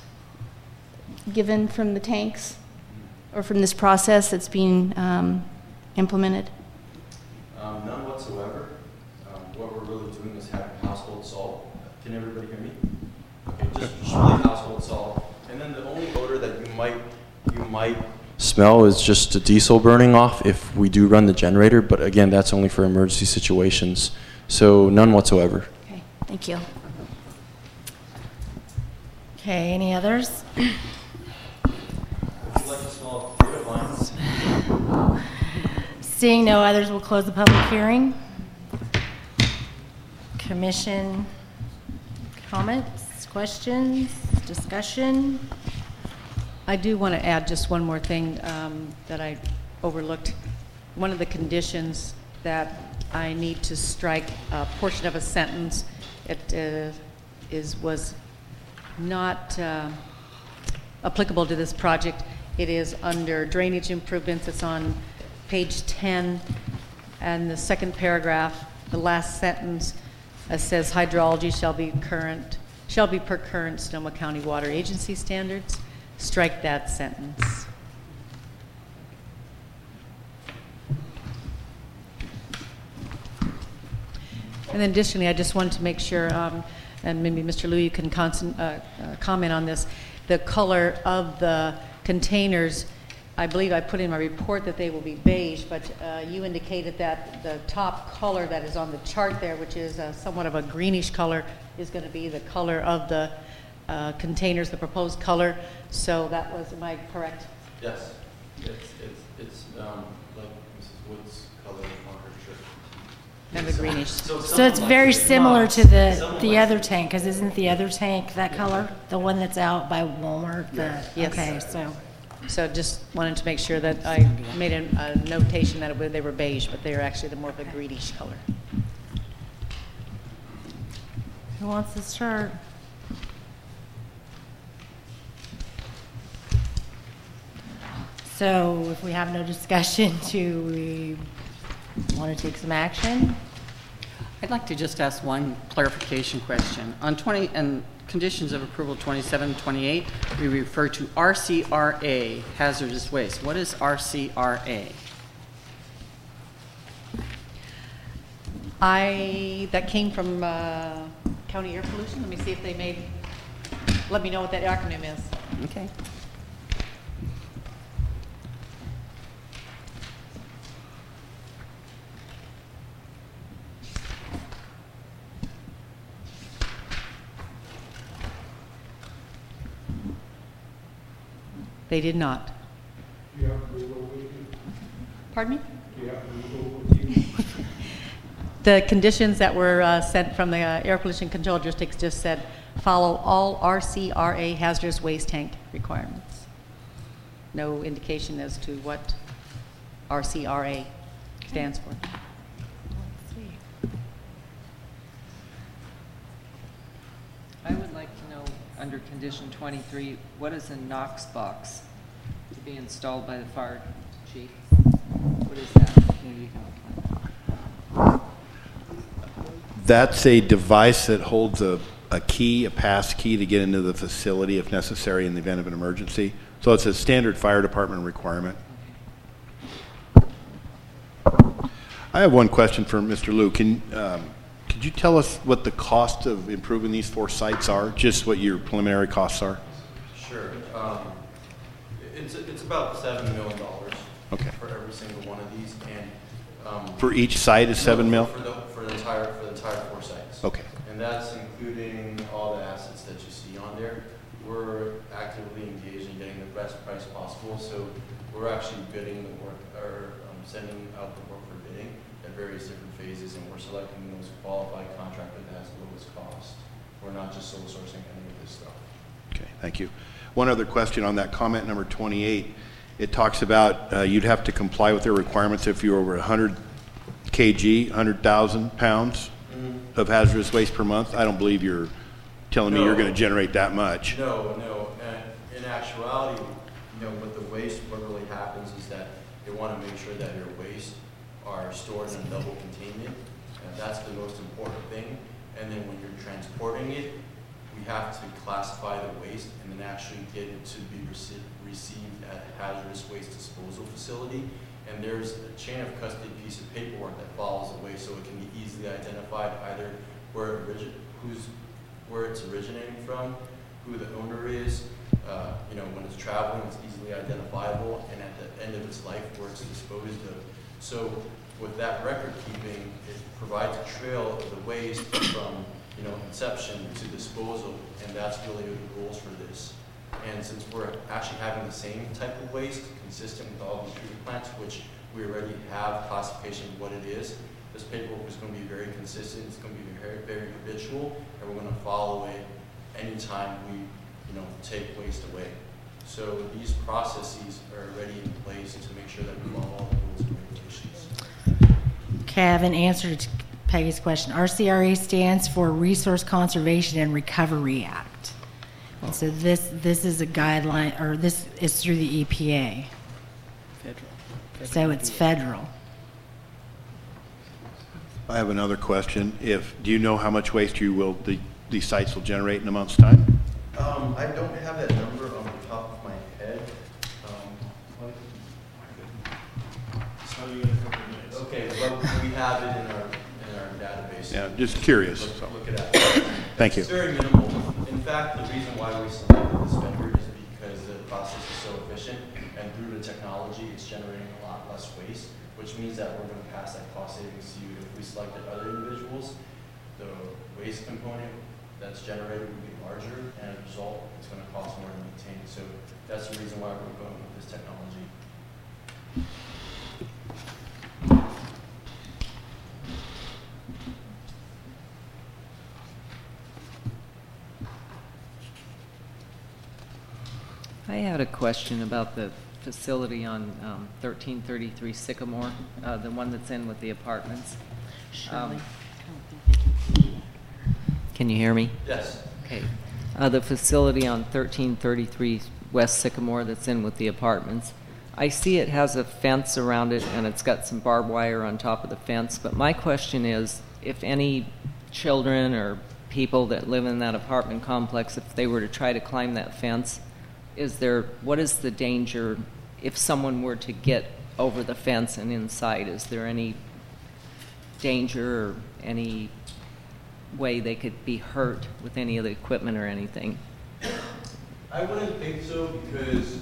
given from the tanks or from this process that's being um, implemented. Um, none whatsoever. Um, what we're really doing is having household salt. Can everybody hear me? Okay, just, just really household salt. And then the only odor that you might you might smell is just the diesel burning off if we do run the generator. But again, that's only for emergency situations. So none whatsoever. Okay, thank you. Okay, any others? Would you like to smell potato vines? Seeing no others, we'll close the public hearing. Commission comments, questions, discussion? I do want to add just one more thing um, that I overlooked. One of the conditions that I need to strike a portion of a sentence, it uh, is was not uh, applicable to this project. It is under drainage improvements. It's on page ten, and the second paragraph, the last sentence, uh, says hydrology shall be current, shall be per current Sonoma County Water Agency standards. Strike that sentence. And then additionally, I just wanted to make sure, um, and maybe Mister Liu, you can constant, uh, uh, comment on this, the color of the containers. I believe I put in my report that they will be beige, but uh, you indicated that the top color that is on the chart there, which is uh, somewhat of a greenish color, is going to be the color of the uh, containers, the proposed color. So that was, am I correct? Yes. It's, it's, it's um, like Missus Wood's color on her shirt. And the greenish. So, so it's very similar to the the other tank, because isn't the other tank that color? The one that's out by Walmart? The, Yes. Okay, so. So just wanted to make sure that I made a, a notation that it, would- they were beige, but they are actually the more of a greenish color. Who wants to start? So if we have no discussion, do we want to take some action? I'd like to just ask one clarification question. On twenty and conditions of approval twenty-seven, twenty-eight, we refer to R C R A, hazardous waste. What is R C R A? I, that came from uh, County Air Pollution. Let me see if they made, let me know what that acronym is. Okay. They did not. Do you have Google with you? Pardon me? Do you have Google with you? The conditions that were uh, sent from the uh, Air Pollution Control Districts just said, follow all R C R A hazardous waste tank requirements. No indication as to what R C R A stands for. I would like to know, under condition twenty-three, what is a Knox box to be installed by the fire chief? What is that? Maybe you can explain that. That's a device that holds a, a key, a pass key to get into the facility if necessary in the event of an emergency. So it's a standard fire department requirement. I have one question for Mister Liu. Can, um, could you tell us what the cost of improving these four sites are? Just what your preliminary costs are? Sure. Um, it's, it's about seven million dollars Okay. for every single one of these. And um, For each site is seven no, mil? For the, for the entire for the entire four sites. Okay. And that's including all the assets that you see on there. We're actively engaged in getting the best price possible. So we're actually bidding the work, or um, sending out the work for bidding at various different phases, and we're selecting the most qualified contractor that has the lowest cost. We're not just sole sourcing any of this stuff. Okay, thank you. One other question on that comment number twenty-eight. It talks about uh, you'd have to comply with their requirements if you're over one hundred kilograms, one hundred thousand pounds mm-hmm. of hazardous waste per month. I don't believe you're telling no. me you're going to generate that much. No, no. And in actuality, you know, with the waste, what really happens is that they want to make sure that your waste are stored in a double containment. And that's the most important thing. And then when you're transporting it, we have to classify the waste and then actually get it to be rece received at a hazardous waste disposal facility. And there's a chain of custody piece of paperwork that follows the waste, so it can be easily identified either where it origi who's where it's originating from, who the owner is. Uh, you know, when it's traveling, it's easily identifiable, and at the end of its life, where it's disposed of. So, with that record keeping, it provides a trail of the waste from you know inception to disposal, and that's really the rules for this. And since we're actually having the same type of waste, consistent with all these treatment plants, which we already have classification of what it is, this paperwork is going to be very consistent. It's going to be very, very habitual, and we're going to follow it anytime we, you know, take waste away. So these processes are already in place to make sure that we follow all the rules and regulations. Okay, I have an answer to Peggy's question. R C R A stands for Resource Conservation and Recovery Act. And so this this is a guideline, or this is through the E P A. Federal. So it's federal. I have another question. If, do you know how much waste you will, the, these sites will generate in a month's time? Um, I don't have that number on the top of my head. Um, Tell you in a couple of minutes. okay, but we have it in our in our database. Yeah, just curious. Look, So. look it up. Thank you. It's very minimal. In fact, the reason why we selected this vendor is because the process is so efficient, and through the technology, it's generating a lot less waste, which means that we're going to pass that cost savings to you. If we selected other individuals, the waste component that's generated would be larger, and as a result, it's going to cost more to maintain. So that's the reason why we're going with this technology. I had a question about the facility on um, thirteen thirty-three Sycamore, uh, the one that's in with the apartments. Um, Can you hear me? Yes. Okay. Uh, the facility on thirteen thirty-three West Sycamore that's in with the apartments. I see it has a fence around it and it's got some barbed wire on top of the fence, but my question is, if any children or people that live in that apartment complex, if they were to try to climb that fence, is there, what is the danger if someone were to get over the fence and inside? Is there any danger or any way they could be hurt with any of the equipment or anything? I wouldn't think so, because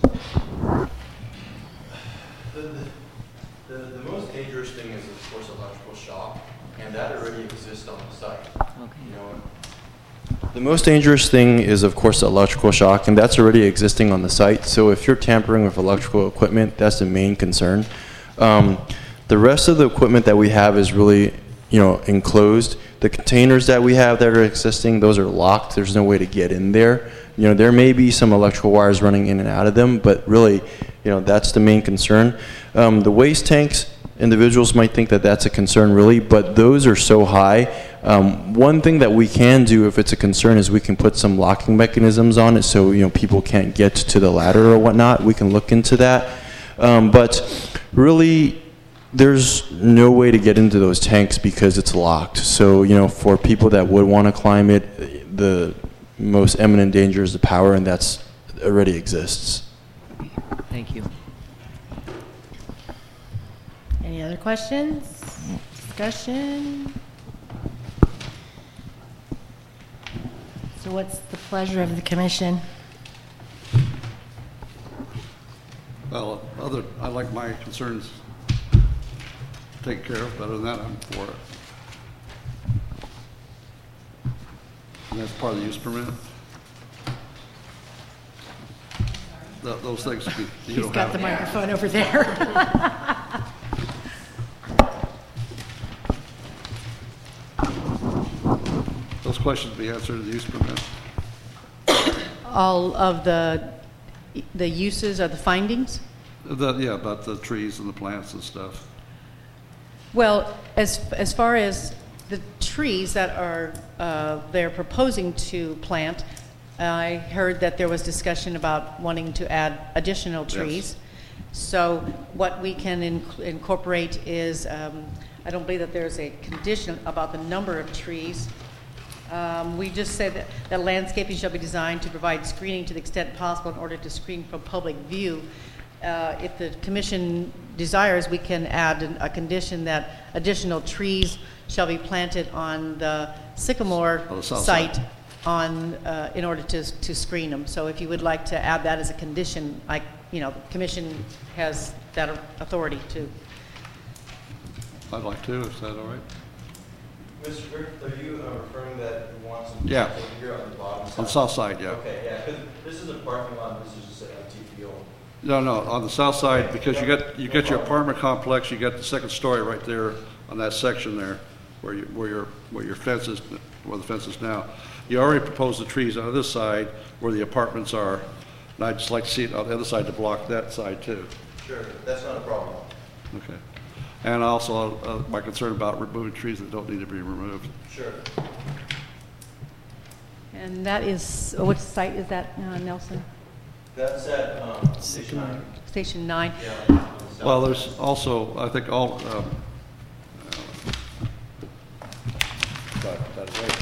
the, the, the, the most dangerous thing is, of course, electrical shock, and that already exists on the site. Okay. You know, The most dangerous thing is, of course, the electrical shock, and that's already existing on the site. So if you're tampering with electrical equipment, that's the main concern. Um, the rest of the equipment that we have is really, you know, enclosed. The containers that we have that are existing, those are locked. There's no way to get in there. You know, there may be some electrical wires running in and out of them, but really, you know, that's the main concern. Um, the waste tanks, individuals might think that that's a concern really, but those are so high. Um, one thing that we can do if it's a concern is we can put some locking mechanisms on it so, you know, people can't get to the ladder or whatnot. We can look into that. Um, but really, there's no way to get into those tanks because it's locked. So, you know, for people that would want to climb it, the most imminent danger is the power, and that's already exists. Thank you. Any other questions? Discussion? So what's the pleasure of the commission? Well, other, I like my concerns taken care of, but other than that, I'm for it. And that's part of the use permit. Th- Those things, you- you He's don't got have. the microphone over there. Those questions be answered in the use permit. All of the, the uses or the findings? The, yeah, about the trees and the plants and stuff. Well, as, as far as the trees that are, uh, they're proposing to plant, I heard that there was discussion about wanting to add additional trees. So what we can inc- incorporate is, um, I don't believe that there's a condition about the number of trees. Um, we just say that, that landscaping shall be designed to provide screening to the extent possible in order to screen from public view. Uh, if the commission desires, we can add an, a condition that additional trees shall be planted on the Sycamore On the south site side. on, uh, in order to, to screen them. So if you would like to add that as a condition, I, you know, the commission has that authority to. I'd like to, is that all right? Mister Griffith, are you uh, referring that you want some Yeah. over here on the bottom side? On the south side, yeah. Okay, yeah, because this is a parking lot, this is just an empty field. No, no, on the south side, because you got, you got your apartment complex, you got the second story right there on that section there, where you, where your, where your fence is, where the fence is now. You already proposed the trees on this side where the apartments are, and I'd just like to see it on the other side to block that side too. Sure, that's not a problem. Okay. And also, uh, my concern about removing trees that don't need to be removed. Sure. And that is, which site is that, uh, Nelson? That's at um, Station nine. Station nine. Yeah. Well, there's also, I think, all, um, that, that way.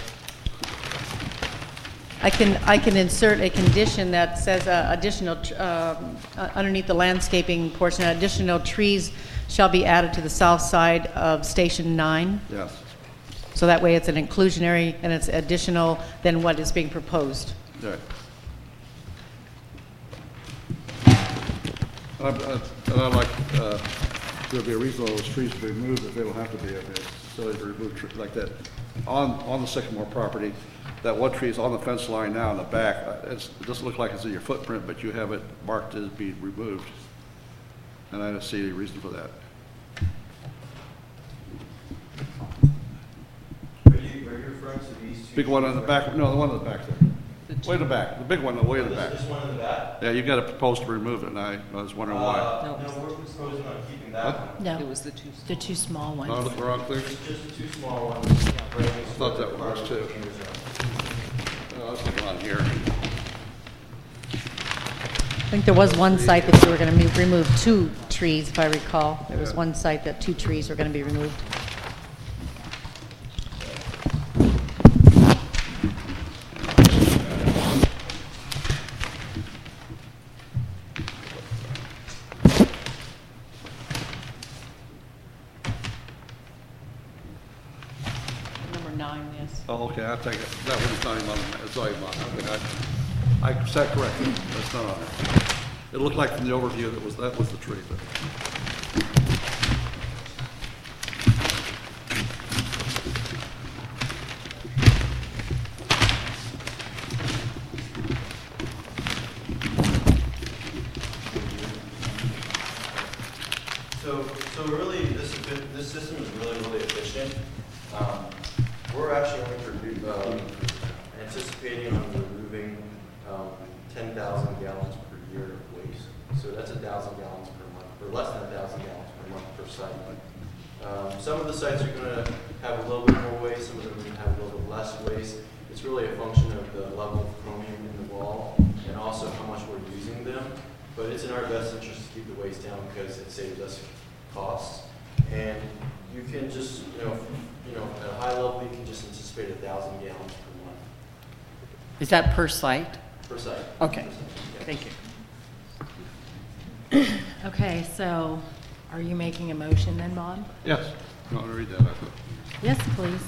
I can, I can insert a condition that says uh, additional, tr- um, uh, underneath the landscaping portion, additional trees shall be added to the south side of Station nine. Yes. So that way it's an inclusionary and it's additional than what is being proposed. Right. And I'd, I'd- and I'd like, uh, there'll be a reason all those trees to be removed if they don't have to be, if it's silly to remove trees like that. On, on the Sycamore property, that one tree is on the fence line now in the back. Uh, It's, it doesn't look like it's in your footprint, but you have it marked as being removed. And I don't see any reason for that. Are you, are you referring to these two? Big one on the back, no, the one in the back there. Way in the back, the big one, the way in the This, back. this one in the back? Yeah, you got to propose to remove it, and I, I was wondering why. Uh, no, we're proposing on keeping that What? one. No. It was the two. The two small ones. Not the wrong thing? It's just the two small ones. I I thought that one was too. Oh, I was looking on here. I think there was one site that you were going to remove two trees, if I recall. There was one site that two trees were going to be removed. Number nine, yes. Oh, okay, I'll take it. That one's not even on, it's not even on. Okay, I, I said correctly. That's not on there. It looked like from the overview that was, that was the tree, but. So, so really, this, is good- this system is really, really efficient. Um, We're actually only produ- um, anticipating on removing um, ten thousand gallons per year of waste. So that's a thousand gallons per month, or less than a thousand gallons per month per site. Um, Some of the sites are gonna have a little bit more waste, some of them are gonna have a little bit less waste. It's really a function of the level of chromium in the wall and also how much we're using them. But it's in our best interest to keep the waste down because it saves us costs. And you can just, you know, you know, at a high level, you can just anticipate a thousand gallons per month Is that per site? per site. Okay. Per site, yeah. Thank you. Okay, so are you making a motion then, Bob? Yes. You want to read that? I thought. Yes, please.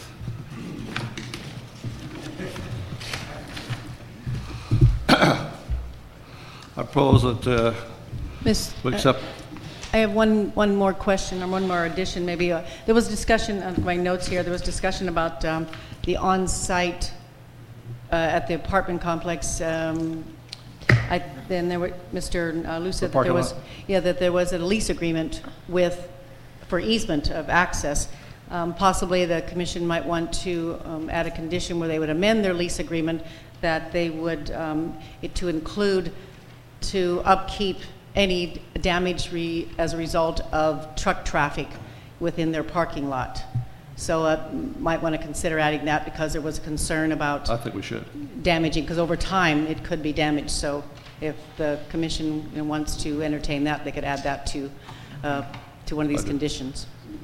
I propose that uh, Miss, we accept. I have one, one more question, or one more addition, maybe. Uh, There was discussion, of my notes here, there was discussion about um, the on-site uh, at the apartment complex. Um, I, then there were, Mister Lu said that there parking was, lot? yeah, that there was a lease agreement with, for easement of access. Um, Possibly the commission might want to um, add a condition where they would amend their lease agreement that they would, um, it to include to upkeep any damage re, as a result of truck traffic within their parking lot. So uh, might want to consider adding that because there was a concern about I think we should. damaging, because over time it could be damaged. So if the commission you know, wants to entertain that, they could add that to, uh, to one of these conditions.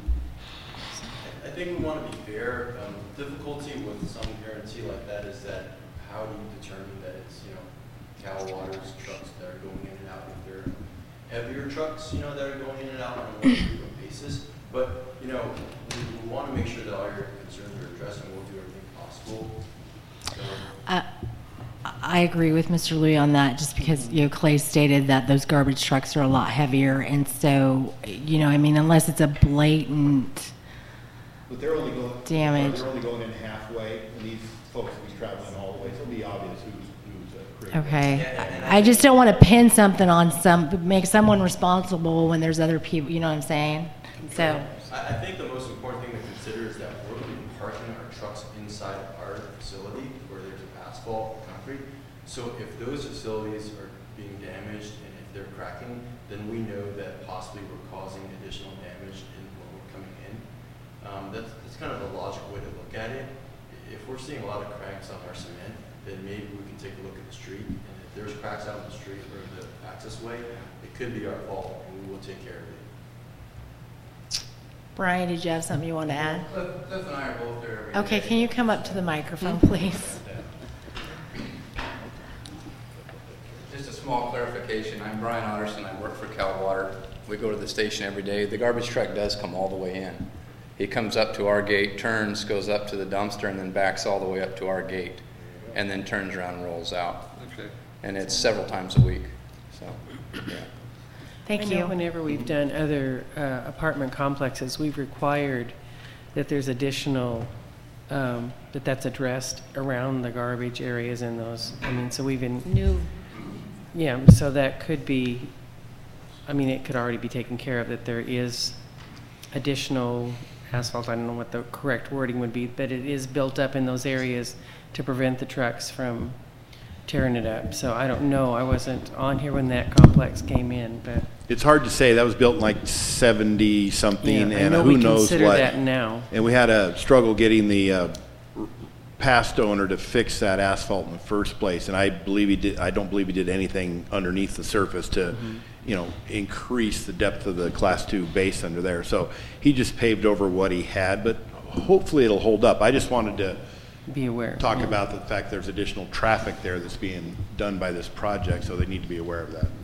I think we want to be fair. Um, difficulty with some guarantee like that is that how do you determine that it's, you know, Cal Water's trucks that are going in and out, if they're heavier trucks, you know, that are going in and out on a more frequent basis. But, you know, we, we want to make sure that all your concerns are addressed, and we'll do everything possible. So, Uh, I agree with Mister Louie on that, just because, you know, Clay stated that those garbage trucks are a lot heavier, and so, you know, I mean, unless it's a blatant But they're only going, damage. they're only going in halfway, and these folks will be traveling all the way, so it'll be obvious who's, who's uh, creating. Okay. I just don't want to pin something on some, make someone responsible when there's other people, you know what I'm saying? So, I, I think the most important thing to consider is that we're going to be parking our trucks inside our facility where there's asphalt or concrete. So if those facilities are being damaged and if they're cracking, then we know that possibly we're causing additional damage in when we're coming in. Um, that's, that's kind of a logical way to look at it. If we're seeing a lot of cracks on our cement, then maybe we can take a look at the street. And if there's cracks out in the street or the access way, it could be our fault, and we will take care of it. Brian, did you have something you want to add? Cliff, Cliff and I are both there every Okay, day. can you come up to the microphone, please? Just a small clarification. I'm Brian Otterson. I work for Cal Water. We go to the station every day. The garbage truck does come all the way in. He comes up to our gate, turns, goes up to the dumpster, and then backs all the way up to our gate, and then turns around and rolls out. Okay. And it's several times a week. So, yeah. Thank I you. know whenever we've done other uh, apartment complexes, we've required that there's additional, um, that that's addressed around the garbage areas in those. I mean, so we've been. New. Yeah, so that could be, I mean, it could already be taken care of, that there is additional asphalt. I don't know what the correct wording would be, but it is built up in those areas to prevent the trucks from tearing it up. So I don't know. I wasn't on here when that complex came in, but. It's hard to say. That was built in like seventy something, Yeah, I and know who we knows consider what. that now. And we had a struggle getting the uh, past owner to fix that asphalt in the first place, and I believe he did. I don't believe he did anything underneath the surface to, Mhm. you know, increase the depth of the class two base under there. So he just paved over what he had, but hopefully it'll hold up. I just wanted to be aware. Talk Yeah. about the fact there's additional traffic there that's being done by this project, so they need to be aware of that.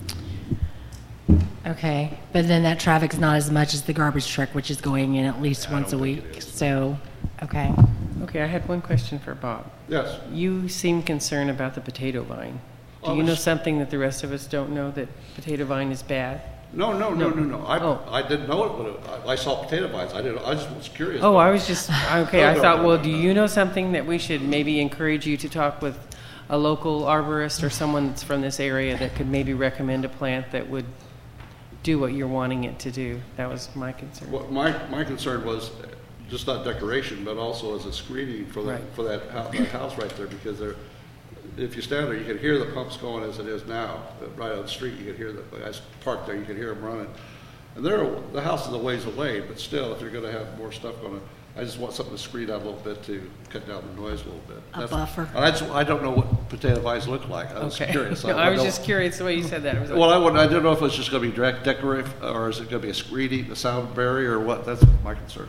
Okay, but then that traffic's not as much as the garbage truck, which is going in at least once a week, so, okay. Okay, I had one question for Bob. Yes. You seem concerned about the potato vine. Do Oh, you know it's- something that the rest of us don't know, that potato vine is bad? No, no, no, no, no. I, Oh. I didn't know it, but it, I, I saw potato vines. I didn't, I just was curious. Oh, I was just, okay, No, I no, thought, no, well, no, do no. you know something that we should maybe encourage you to talk with a local arborist or someone that's from this area that could maybe recommend a plant that would do what you're wanting it to do? That was my concern. Well, my, my concern was just not decoration, but also as a screening for that, Right. for that house, that house right there, because there, if you stand there, you can hear the pumps going as it is now, right on the street, you can hear the guys parked there, you can hear them running. And they're, the house is a ways away, but still, if you're gonna have more stuff going on, I just want something to screen out a little bit to cut down the noise a little bit. A That's- buffer. And I just, I don't know what potato vines look like. I was Okay. curious. No, I was don't- just curious the way you said that. It was like- Well, I wouldn't, I didn't know if it's just gonna be direct decorative, or is it gonna be a screening, a sound barrier, or what? That's my concern.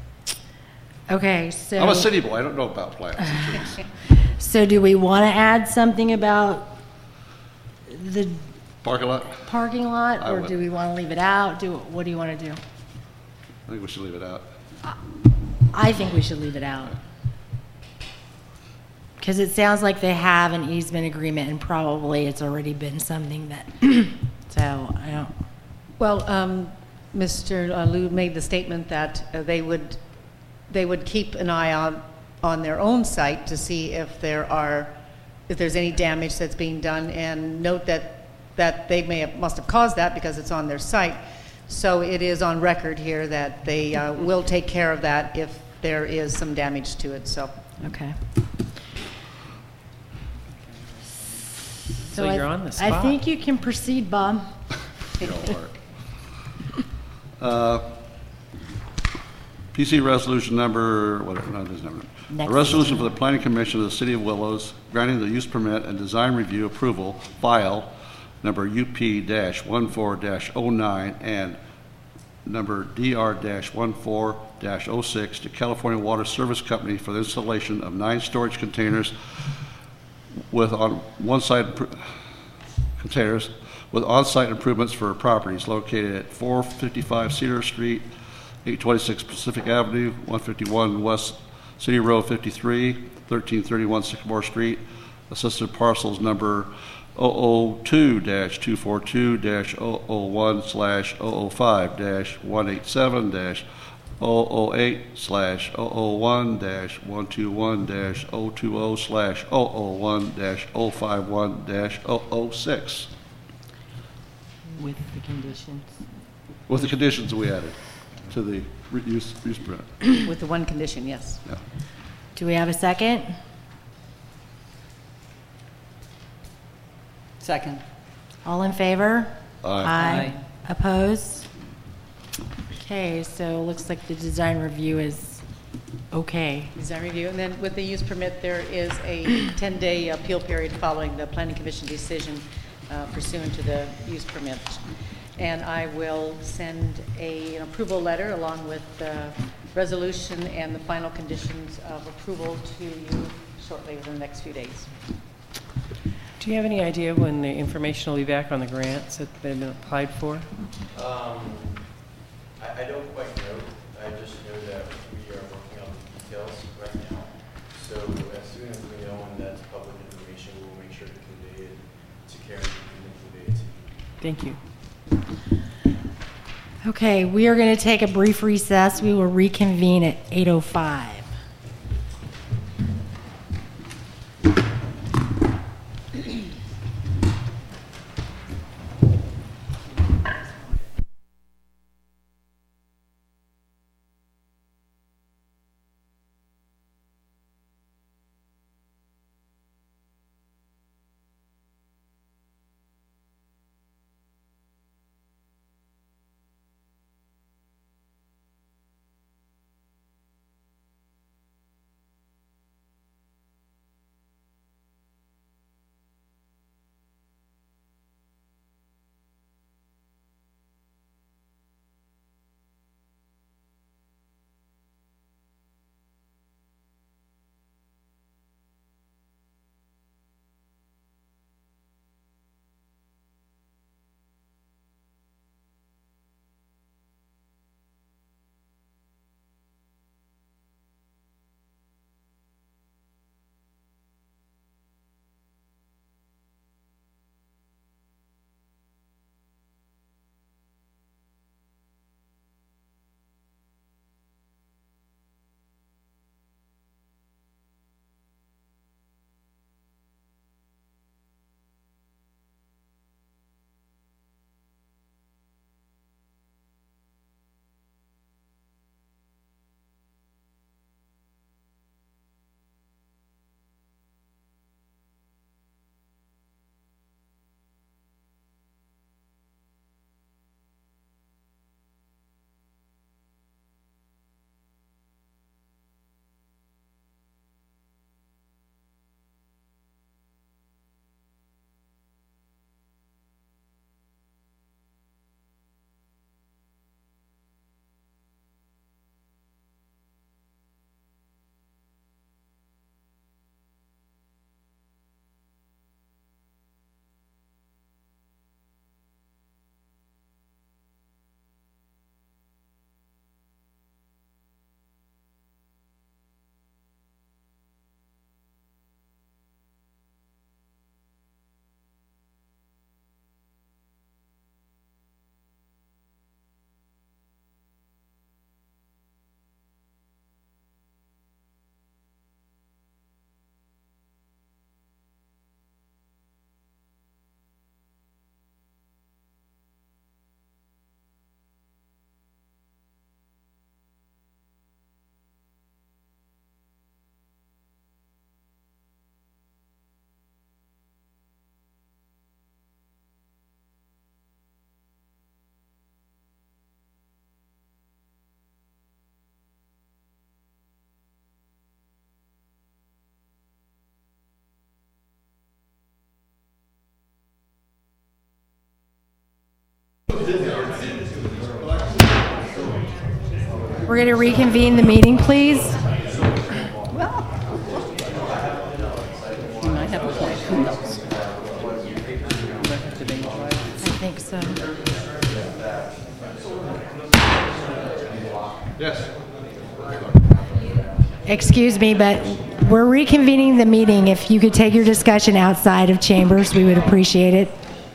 Okay, so. I'm a city boy, I don't know about plants and trees. So do we want to add something about the Parking lot? parking lot, I or would. do we want to leave it out? Do, what do you want to do? I think we should leave it out. I think we should leave it out. Because it sounds like they have an easement agreement, and probably it's already been something that, so, I don't. Well, um, Mister Liu made the statement that uh, they would, they would keep an eye on, on their own site to see if there are, if there's any damage that's being done, and note that, that they may have, must have caused that because it's on their site. So it is on record here that they uh, will take care of that if there is some damage to it, so. Okay. So I- you're on the I spot. think you can proceed, Bob. Uh, P C resolution number, whatever, not this number. Next. A resolution for the Planning Commission of the City of Willows granting the use permit and design review approval file number U P fourteen oh nine, and number D R fourteen oh six to California Water Service Company for the installation of nine storage containers with on one side containers with on-site improvements for properties located at four fifty-five Cedar Street, eight twenty-six Pacific Avenue, one fifty-one West City Road fifty-three, thirteen thirty-one Sycamore Street, assisted parcels number zero zero two two forty-two zero zero one slash zero zero five one eighty-seven zero zero eight slash zero zero one one twenty-one zero zero twenty slash zero zero one zero fifty-one zero zero six. With the conditions. With the conditions we added to the re- use, use permit. With the one condition, yes. Yeah. Do we have a second? Second. All in favor? Aye. Aye. Opposed? Okay, so it looks like the design review is okay. Design review, and then with the use permit, there is a ten-day appeal period following the planning commission decision uh, pursuant to the use permit. And I will send a, an approval letter along with the resolution and the final conditions of approval to you shortly within the next few days. Do you have any idea when the information will be back on the grants that have been applied for? Um, I, I don't quite know. I just know that we are working on the details right now. So as soon as we know when that's public information, we'll make sure to convey it to Karen and convey it to you. Thank you. Okay, we are going to take a brief recess. We will reconvene at eight oh five. We're going to reconvene the meeting, please. Well, you might have a point. Who knows? I think so. Yes. Excuse me, but we're reconvening the meeting. If you could take your discussion outside of chambers, we would appreciate it.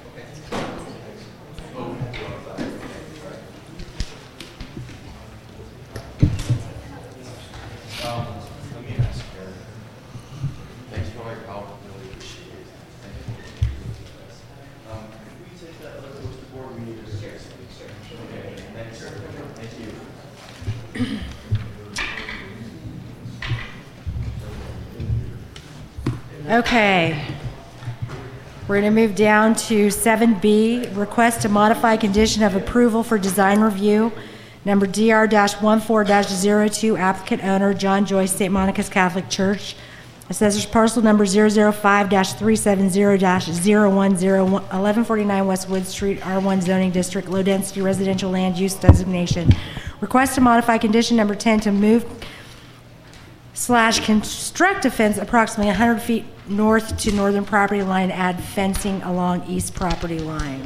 Okay. We're going to move down to seven B, request to modify condition of approval for design review, number D R fourteen zero two, applicant owner John Joyce, Saint Monica's Catholic Church, assessors parcel number zero zero five three seven zero zero one zero one, eleven forty-nine West Wood Street, R one zoning district, low density residential land use designation. Request to modify condition number ten to move slash construct a fence approximately one hundred feet north to northern property line, add fencing along east property line.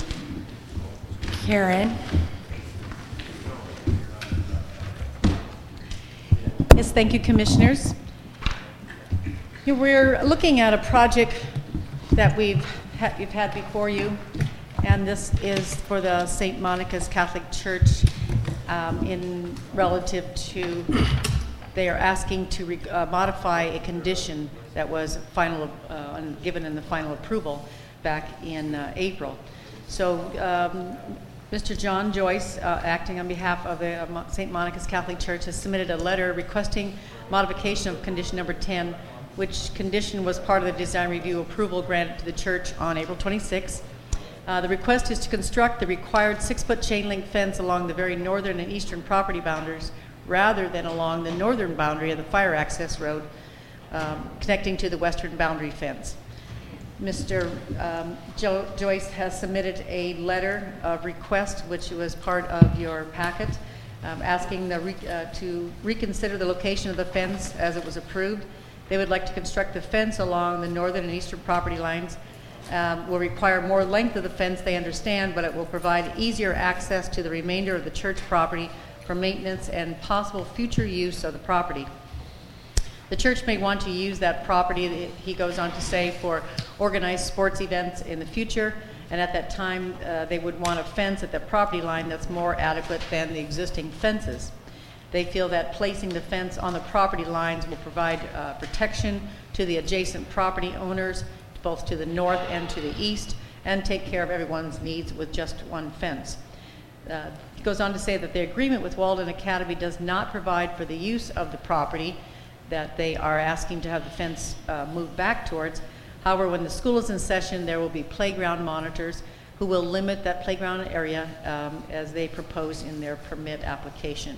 Karen. Yes, thank you, commissioners. Here we're looking at a project that we've ha you've had before you, and this is for the Saint Monica's Catholic Church um, in relative to. They are asking to re uh, modify a condition that was final, uh, given in the final approval back in uh, April. So um, Mister John Joyce, uh, acting on behalf of the uh, Saint Monica's Catholic Church, has submitted a letter requesting modification of condition number ten, which condition was part of the design review approval granted to the church on April twenty-sixth. Uh, the request is to construct the required six-foot chain link fence along the very northern and eastern property boundaries rather than along the northern boundary of the fire access road um, connecting to the western boundary fence. Mister Um, jo Joyce has submitted a letter of request, which was part of your packet, um, asking the re uh, to reconsider the location of the fence as it was approved. They would like to construct the fence along the northern and eastern property lines. Um, will require more length of the fence, they understand, but it will provide easier access to the remainder of the church property for maintenance and possible future use of the property. The church may want to use that property, he goes on to say, for organized sports events in the future, and at that time uh, they would want a fence at the property line that's more adequate than the existing fences. They feel that placing the fence on the property lines will provide uh, protection to the adjacent property owners, both to the north and to the east, and take care of everyone's needs with just one fence. Uh, He goes on to say that the agreement with Walden Academy does not provide for the use of the property that they are asking to have the fence uh, moved back towards. However, when the school is in session, there will be playground monitors who will limit that playground area um, as they propose in their permit application.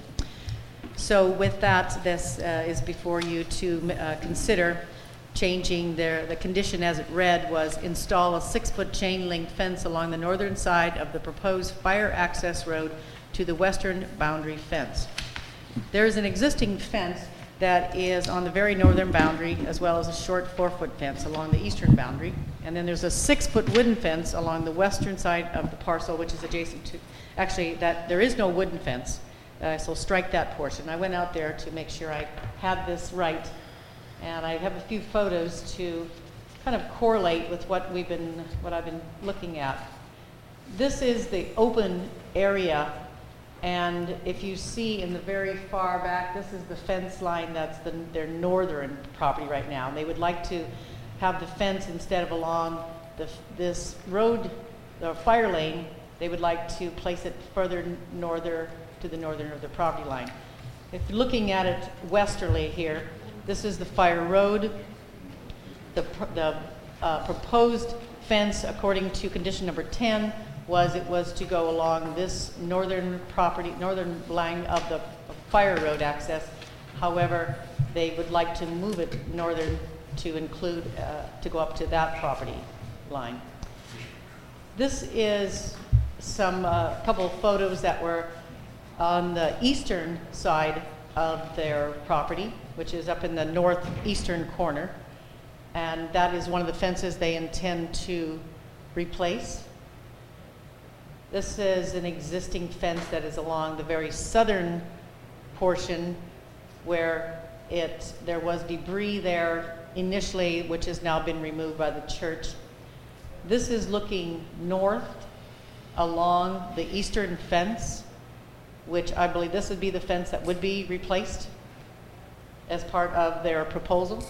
So with that, this uh, is before you to uh, consider changing their, the condition as it read was install a six-foot chain link fence along the northern side of the proposed fire access road to the western boundary fence. There is an existing fence that is on the very northern boundary, as well as a short four-foot fence along the eastern boundary. And then there's a six-foot wooden fence along the western side of the parcel, which is adjacent to, actually, that there is no wooden fence, uh, so strike that portion. I went out there to make sure I had this right. And I have a few photos to kind of correlate with what we've been, what I've been looking at. This is the open area, and if you see in the very far back, this is the fence line that's the, their northern property right now. And they would like to have the fence instead of along the, this road, the fire lane, they would like to place it further norther to the northern of the property line. If you're looking at it westerly here, this is the fire road. The, the uh, proposed fence, according to condition number ten, was it was to go along this northern property, northern line of the of fire road access. However, they would like to move it northern to include, uh, to go up to that property line. This is some, uh, couple of photos that were on the eastern side of their property, which is up in the northeastern corner. And that is one of the fences they intend to replace. This is an existing fence that is along the very southern portion where it, there was debris there initially, which has now been removed by the church. This is looking north along the eastern fence, which I believe this would be the fence that would be replaced as part of their proposal.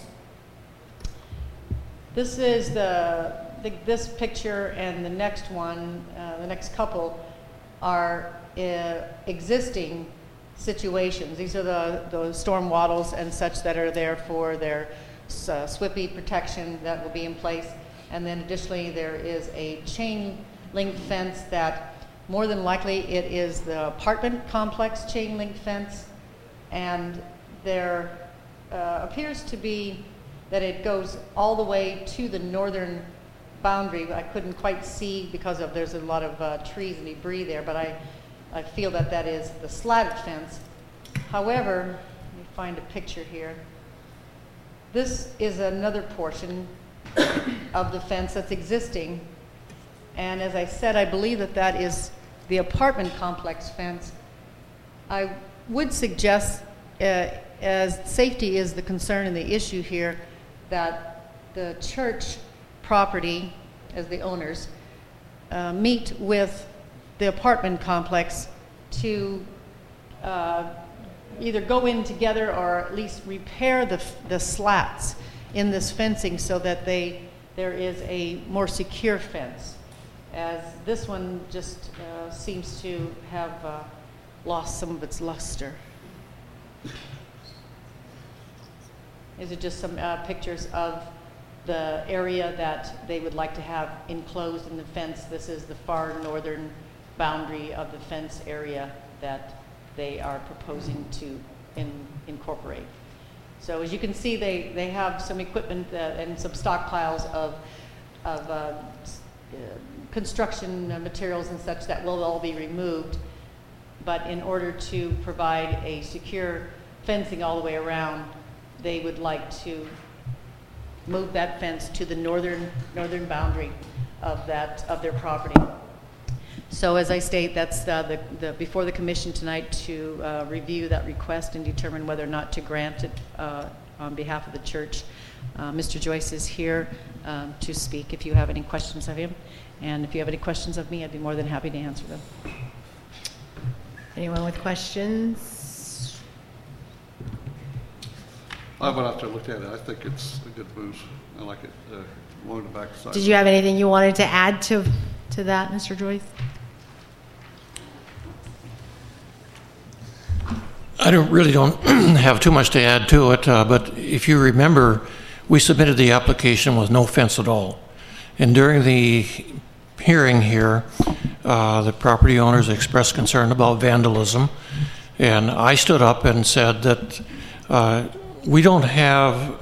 This is the, the this picture and the next one, uh, the next couple are uh, existing situations. These are the, the storm wattles and such that are there for their uh, SWIPY protection that will be in place. And then additionally, there is a chain link fence that more than likely it is the apartment complex chain link fence. And there uh, appears to be that it goes all the way to the northern boundary. I couldn't quite see because of there's a lot of uh, trees and debris there, but I, I feel that that is the slatted fence. However, let me find a picture here. This is another portion of the fence that's existing. And as I said, I believe that that is the apartment complex fence. I would suggest, uh, as safety is the concern and the issue here, that the church property, as the owners, uh, meet with the apartment complex to uh, either go in together or at least repair the, the slats in this fencing so that they, there is a more secure fence, as this one just uh, seems to have uh, lost some of its luster. These are just some uh, pictures of the area that they would like to have enclosed in the fence. This is the far northern boundary of the fence area that they are proposing to in, incorporate. So as you can see, they, they have some equipment that, and some stockpiles of, of uh, uh, construction materials and such that will all be removed. But in order to provide a secure fencing all the way around, they would like to move that fence to the northern northern boundary of that of their property. So as I state, that's uh, the, the before the commission tonight to uh, review that request and determine whether or not to grant it uh, on behalf of the church. Uh, Mister Joyce is here um, to speak if you have any questions of him, and if you have any questions of me, I'd be more than happy to answer them. Anyone with questions? I went out there and looked at it. I think it's a good move. I like it. Uh, along the back side. Did you have anything you wanted to add to to that, Mister Joyce? I don't really don't have too much to add to it, uh, but if you remember, we submitted the application with no fence at all. And during the hearing here, uh, the property owners expressed concern about vandalism, and I stood up and said that uh, we don't have,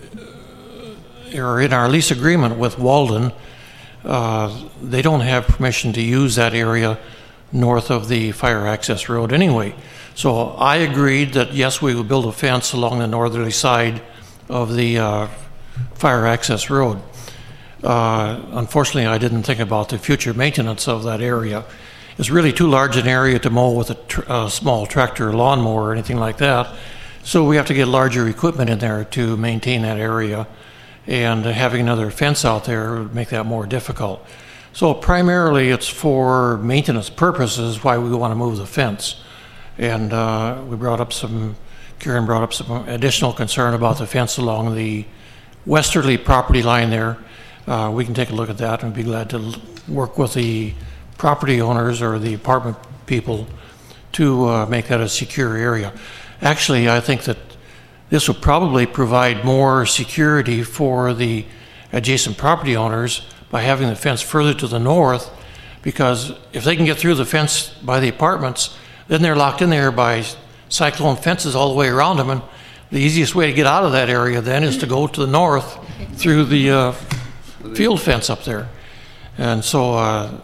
or in our lease agreement with Walden, uh, they don't have permission to use that area north of the fire access road anyway. So I agreed that yes, we would build a fence along the northerly side of the uh, fire access road. Uh, unfortunately, I didn't think about the future maintenance of that area. It's really too large an area to mow with a, tr a small tractor, lawnmower, or anything like that. So we have to get larger equipment in there to maintain that area, and having another fence out there would make that more difficult. So primarily it's for maintenance purposes why we want to move the fence. And uh, we brought up some, Karen brought up some additional concern about the fence along the westerly property line there. Uh, we can take a look at that and be glad to work with the property owners or the apartment people to uh, make that a secure area. Actually, I think that this will probably provide more security for the adjacent property owners by having the fence further to the north, because if they can get through the fence by the apartments, then they're locked in there by cyclone fences all the way around them, and the easiest way to get out of that area then is to go to the north through the uh, field fence up there. And so uh,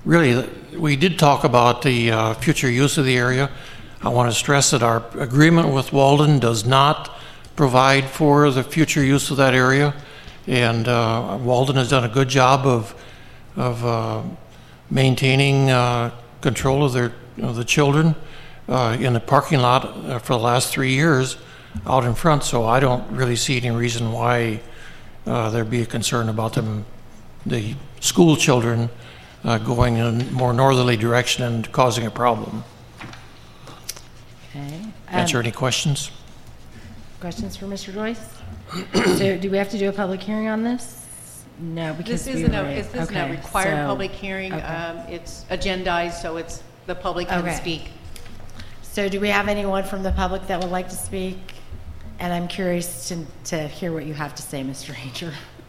really, we did talk about the uh, future use of the area. I want to stress that our agreement with Walden does not provide for the future use of that area, and uh, Walden has done a good job of of uh, maintaining uh, control of their of the children uh, in the parking lot uh, for the last three years out in front. So I don't really see any reason why uh, there'd be a concern about them, the school children, uh, going in a more northerly direction and causing a problem. Okay. Um, Answer any questions? Questions for Mister Joyce? So do we have to do a public hearing on this? No, because This we isn't a, already- this isn't a okay, required so- public hearing. okay. Um, It's agendized, so it's, the public can Okay. speak. So do we have anyone from the public that would like to speak? And I'm curious to, to hear what you have to say, Mister Ranger.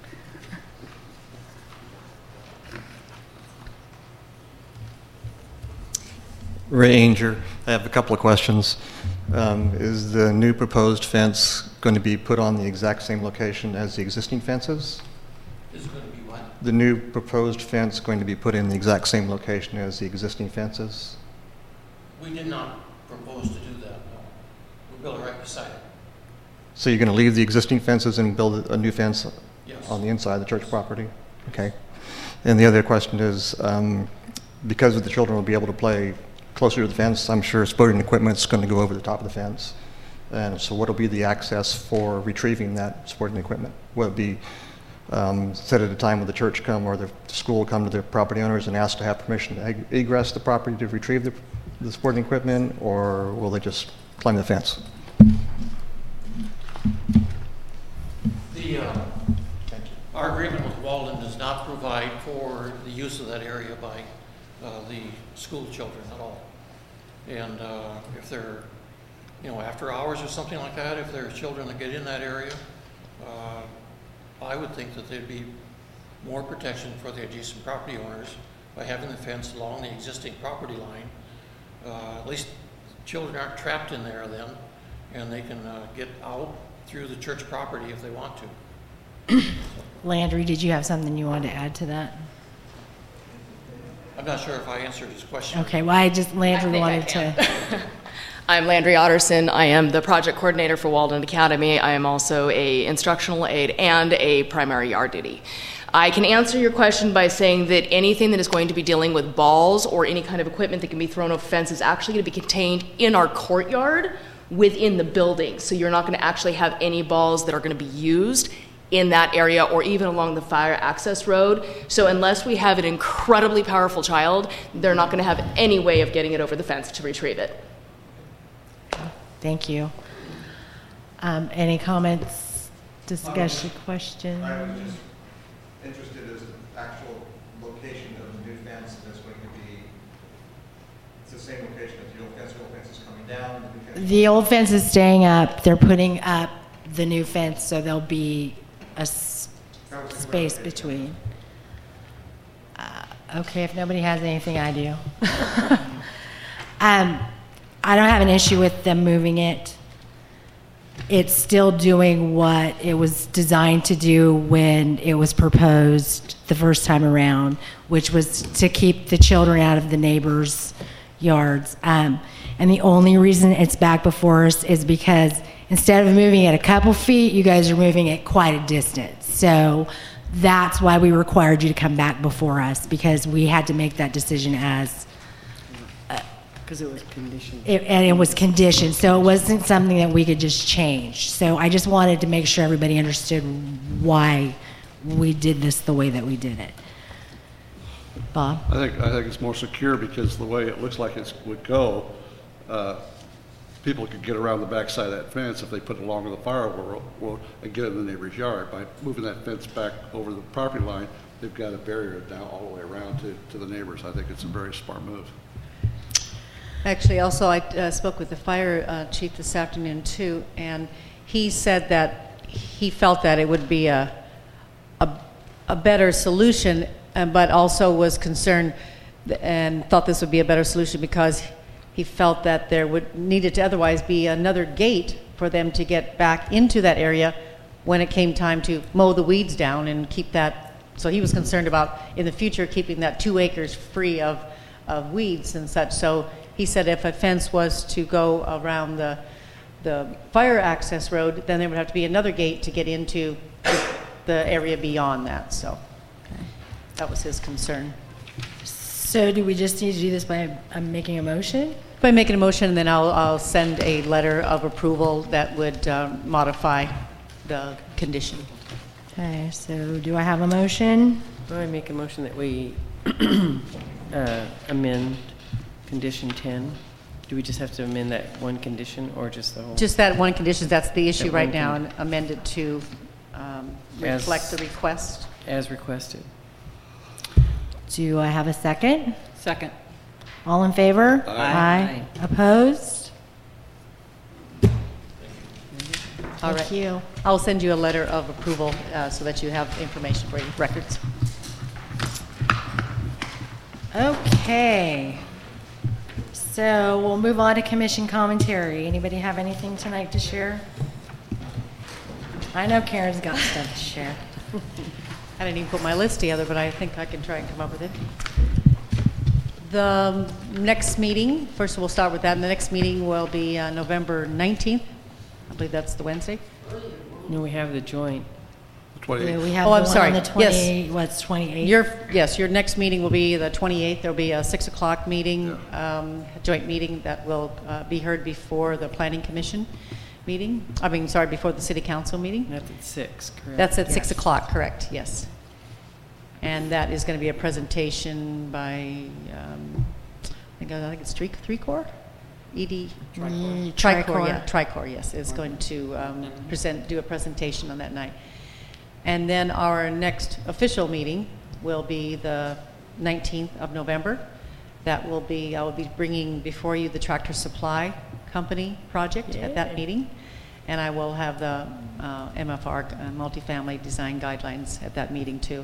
Ranger, I have a couple of questions. Um, is the new proposed fence going to be put on the exact same location as the existing fences? Is it going to be what? The new proposed fence going to be put in the exact same location as the existing fences? We did not propose to do that, no. We built it right beside it. So you're going to leave the existing fences and build a new fence Yes. on the inside of the church property? Okay. And the other question is, um, because the children will be able to play closer to the fence, I'm sure sporting equipment's going to go over the top of the fence. And so what will be the access for retrieving that sporting equipment? Will it be um, set at a time when the church come or the school come to the property owners and ask to have permission to eg- egress the property to retrieve the, the sporting equipment, or will they just climb the fence? The, uh, our agreement with Walden does not provide for the use of that area by uh, the school children at all. And uh, if they're, you know, after hours or something like that, if there are children that get in that area, uh, I would think that there'd be more protection for the adjacent property owners by having the fence along the existing property line. Uh, at least children aren't trapped in there then, and they can uh, get out through the church property if they want to. Landry, did you have something you wanted to add to that? I'm not sure if I answered his question. Okay, well, I just, Landry I think I wanted to. I'm Landry Otterson. I am the project coordinator for Walden Academy. I am also a instructional aide and a primary yard duty. I can answer your question by saying that anything that is going to be dealing with balls or any kind of equipment that can be thrown over fence is actually going to be contained in our courtyard within the building. So you're not going to actually have any balls that are going to be used in that area or even along the fire access road. So unless we have an incredibly powerful child, they're not going to have any way of getting it over the fence to retrieve it. Thank you. Um, any comments, discussion, questions? I was just interested as the actual location of the new fence that's going to be, it's the same location as the old fence, the old fence is coming down. The new fence- The old fence is staying up. They're putting up the new fence, so there'll be a s- space between. Uh, okay, if nobody has anything, I do. um, I don't have an issue with them moving it. It's still doing what it was designed to do when it was proposed the first time around, which was to keep the children out of the neighbors' yards. Um, and the only reason it's back before us is because instead of moving it a couple feet, you guys are moving it quite a distance. So that's why we required you to come back before us, because we had to make that decision as Because it was conditioned. It, and it was conditioned, so it wasn't something that we could just change. So I just wanted to make sure everybody understood why we did this the way that we did it. Bob? I think, I think it's more secure because the way it looks like it would go, uh, people could get around the backside of that fence if they put it along the fire road and get in the neighbor's yard. By moving that fence back over the property line, they've got a barrier down all the way around to, to the neighbors. I think it's a very smart move. Actually, also, I uh, spoke with the fire uh, chief this afternoon, too, and he said that he felt that it would be a, a, a better solution, uh, but also was concerned th- and thought this would be a better solution because he felt that there would needed to otherwise be another gate for them to get back into that area when it came time to mow the weeds down and keep that so he was concerned about in the future keeping that two acres free of, of weeds and such. So he said if a fence was to go around the, the fire access road, then there would have to be another gate to get into the area beyond that. So that was his concern. So do we just need to do this by uh, making a motion? By making a motion, then I'll, I'll send a letter of approval that would uh, modify the condition. Okay, so do I have a motion? I make a motion that we uh, amend condition ten. Do we just have to amend that one condition or just the whole? Just that one condition, that's the issue That right one now, con- and amend it to um, As- reflect the request. As requested. Do I have a second? Second. All in favor? Aye. Aye. Opposed? All Thank right. you. I'll send you a letter of approval uh, so that you have information for your records. Okay. So we'll move on to commission commentary. Anybody have anything tonight to share? I know Karen's got stuff to share. I didn't even put my list together, but I think I can try and come up with it. The next meeting, first we'll start with that. The next meeting will be uh, November nineteenth. I believe that's the Wednesday. No, we have the joint. Yeah, we have Oh, the I'm one sorry. on the Yes. twenty, what's twenty-eighth? Your, yes, your next meeting will be the twenty-eighth. There'll be a six o'clock meeting, um, a joint meeting that will uh, be heard before the Planning Commission meeting. I mean, sorry, before the City Council meeting. That's at six, correct? That's at six Yes. o'clock, correct, yes. And that is going to be a presentation by, um, I think, I think it's three, three core? E D? Mm, Tricor, Tricor. yeah, Tricor, yes, is going to um, present, do a presentation on that night. And then our next official meeting will be the nineteenth of November. That will be, I will be bringing before you the Tractor Supply Company project at that Yay. meeting. And I will have the uh, M F R, uh, multifamily design guidelines at that meeting too.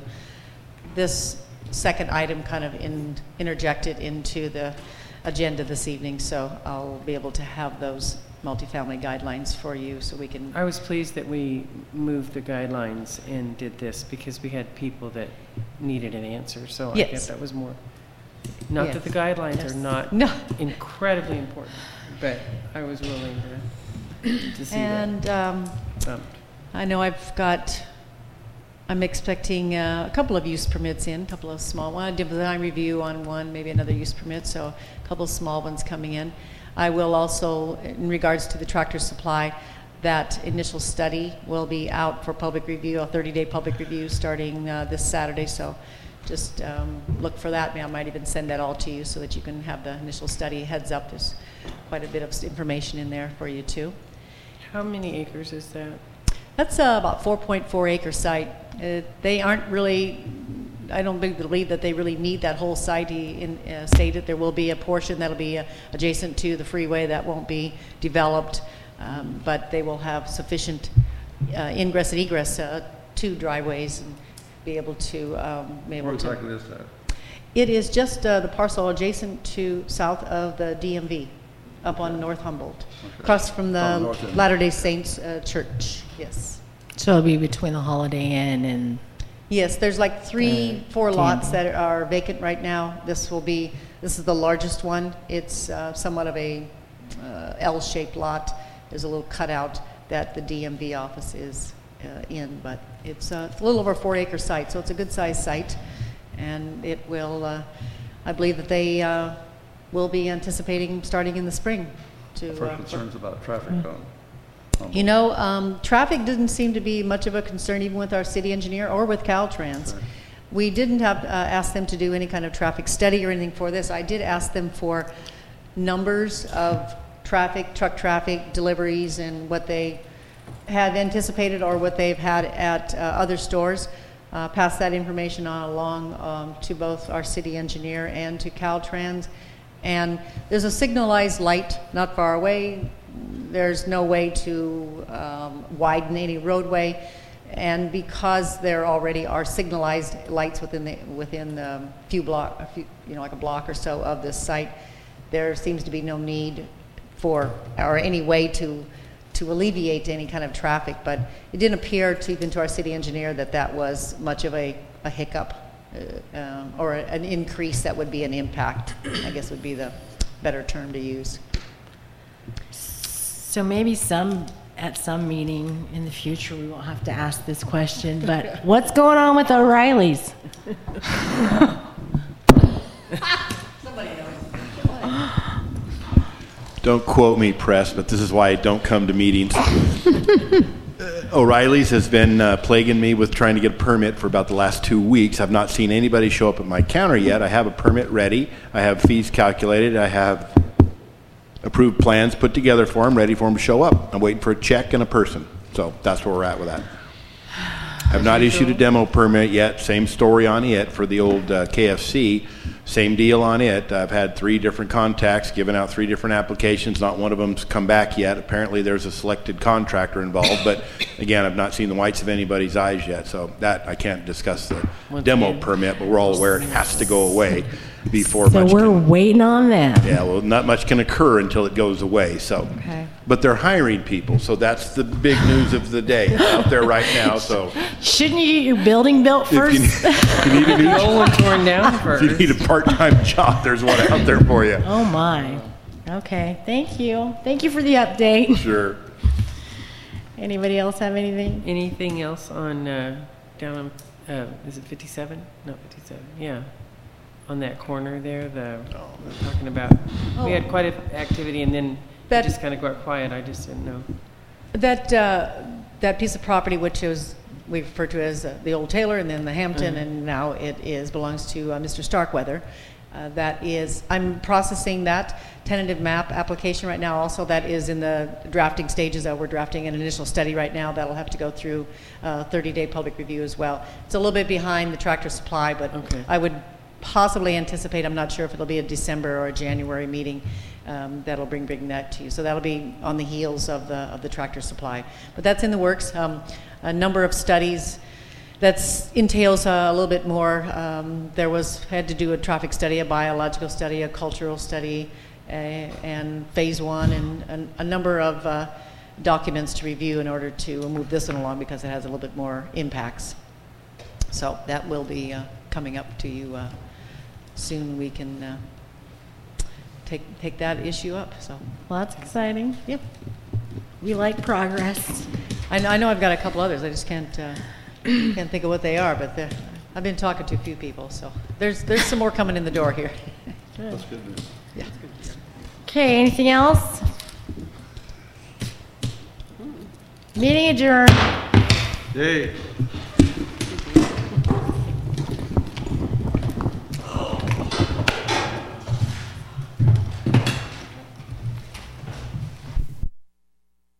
This second item kind of in, interjected into the agenda this evening, so I'll be able to have those multifamily guidelines for you so we can. I was pleased that we moved the guidelines and did this because we had people that needed an answer. So I Yes. guess that was more. Not Yes. that the guidelines Yes. are not No. incredibly important, but I was willing to, to see And that. um, Um, I know I've got, I'm expecting uh, a couple of use permits in, a couple of small ones. I did a design review on one, maybe another use permit, so a couple of small ones coming in. I will also, in regards to the Tractor Supply, that initial study will be out for public review, a thirty-day public review starting uh, this Saturday. So just um, look for that. I might even send that all to you so that you can have the initial study heads up. There's quite a bit of information in there for you too. How many acres is that? That's uh, about four point four acre site. Uh, they aren't really, I don't be- believe that they really need that whole site. He in, uh, stated there will be a portion that'll be uh, adjacent to the freeway that won't be developed, um, but they will have sufficient uh, ingress and egress, uh, two driveways, and be able to um, be able Where to. exactly is that? It is just uh, the parcel adjacent to south of the D M V, up on North Humboldt, across from On the the north end. Latter-day Saints uh, Church. Yes. So it'll be between the Holiday Inn and, Yes, there's like three, Uh, four D M V. lots that are vacant right now. This will be, this is the largest one. It's uh, somewhat of a uh, L-shaped lot. There's a little cutout that the D M V office is uh, in, but it's uh, a little over a four acre site, so it's a good sized site. And it will, uh, I believe that they uh, will be anticipating starting in the spring to. I've heard uh, concerns about a traffic Mm. cone. You know, um, traffic didn't seem to be much of a concern even with our city engineer or with Caltrans. We didn't have, uh, ask them to do any kind of traffic study or anything for this. I did ask them for numbers of traffic, truck traffic, deliveries, and what they had anticipated or what they've had at uh, other stores. Uh, pass that information on along um, to both our city engineer and to Caltrans. And there's a signalized light not far away. There's no way to um, widen any roadway, and because there already are signalized lights within the within the few block, a few, you know, like a block or so of this site, there seems to be no need for or any way to to alleviate any kind of traffic, but it didn't appear to even to our city engineer that that was much of a, a hiccup uh, um, or an increase that would be an impact, I guess would be the better term to use. So maybe some, at some meeting in the future, we won't have to ask this question, but what's going on with O'Reilly's? Somebody knows. Don't quote me, press, but this is why I don't come to meetings. O'Reilly's has been uh, plaguing me with trying to get a permit for about the last two weeks. I've not seen anybody show up at my counter yet. I have a permit ready. I have fees calculated. I have approved plans put together for them, ready for them to show up. I'm waiting for a check and a person. So that's where we're at with that. I've not issued a demo permit yet. Same story on it for the old uh, K F C. Same deal on it. I've had three different contacts, given out three different applications. Not one of them's come back yet. Apparently there's a selected contractor involved, but again, I've not seen the whites of anybody's eyes yet. So that, I can't discuss the Once demo again. permit, but we're all aware it has to go away before So much we're can, waiting on that. yeah, well, not much can occur until it goes away. So, Okay. but they're hiring people. So that's the big news of the day out there right now. So Shouldn't you get your building built if first? you, if you need a new The old one torn down if first. you need a part-time job, there's one out there for you. Oh my. Okay, thank you. Thank you for the update. Sure. Anybody else have anything? Anything else on, uh, down on, uh, is it fifty-seven? No, fifty-seven, yeah. On that corner there, the, we're talking about, we had quite a activity and then it That- just kind of got quiet. I just didn't know. That, uh, that piece of property, which is, we refer to as uh, the Old Taylor and then the Hampton, Mhm. and now it is, belongs to uh, Mister Starkweather. Uh, That is, I'm processing that tentative map application right now also. That is in the drafting stages. Uh, We're drafting an initial study right now that'll have to go through a thirty-day public review as well. It's a little bit behind the Tractor Supply, but Okay. I would possibly anticipate, I'm not sure if it'll be a December or a January meeting, um, that'll bring, bring that to you. So that'll be on the heels of the, of the Tractor Supply. But that's in the works. Um, a number of studies that entails uh, a little bit more. Um, there was, had to do a traffic study, a biological study, a cultural study, uh, and phase one, and, and a number of uh, documents to review in order to move this one along because it has a little bit more impacts. So that will be uh, coming up to you uh, soon. We can uh, take take that issue up. So Well, that's exciting. Yep. We like progress. I know, I know I've got a couple others. I just can't uh, can't think of what they are. But they're- I've been talking to a few people, so there's there's some more coming in the door here. That's good news. Yeah. Okay, anything else? Meeting adjourned. Yay.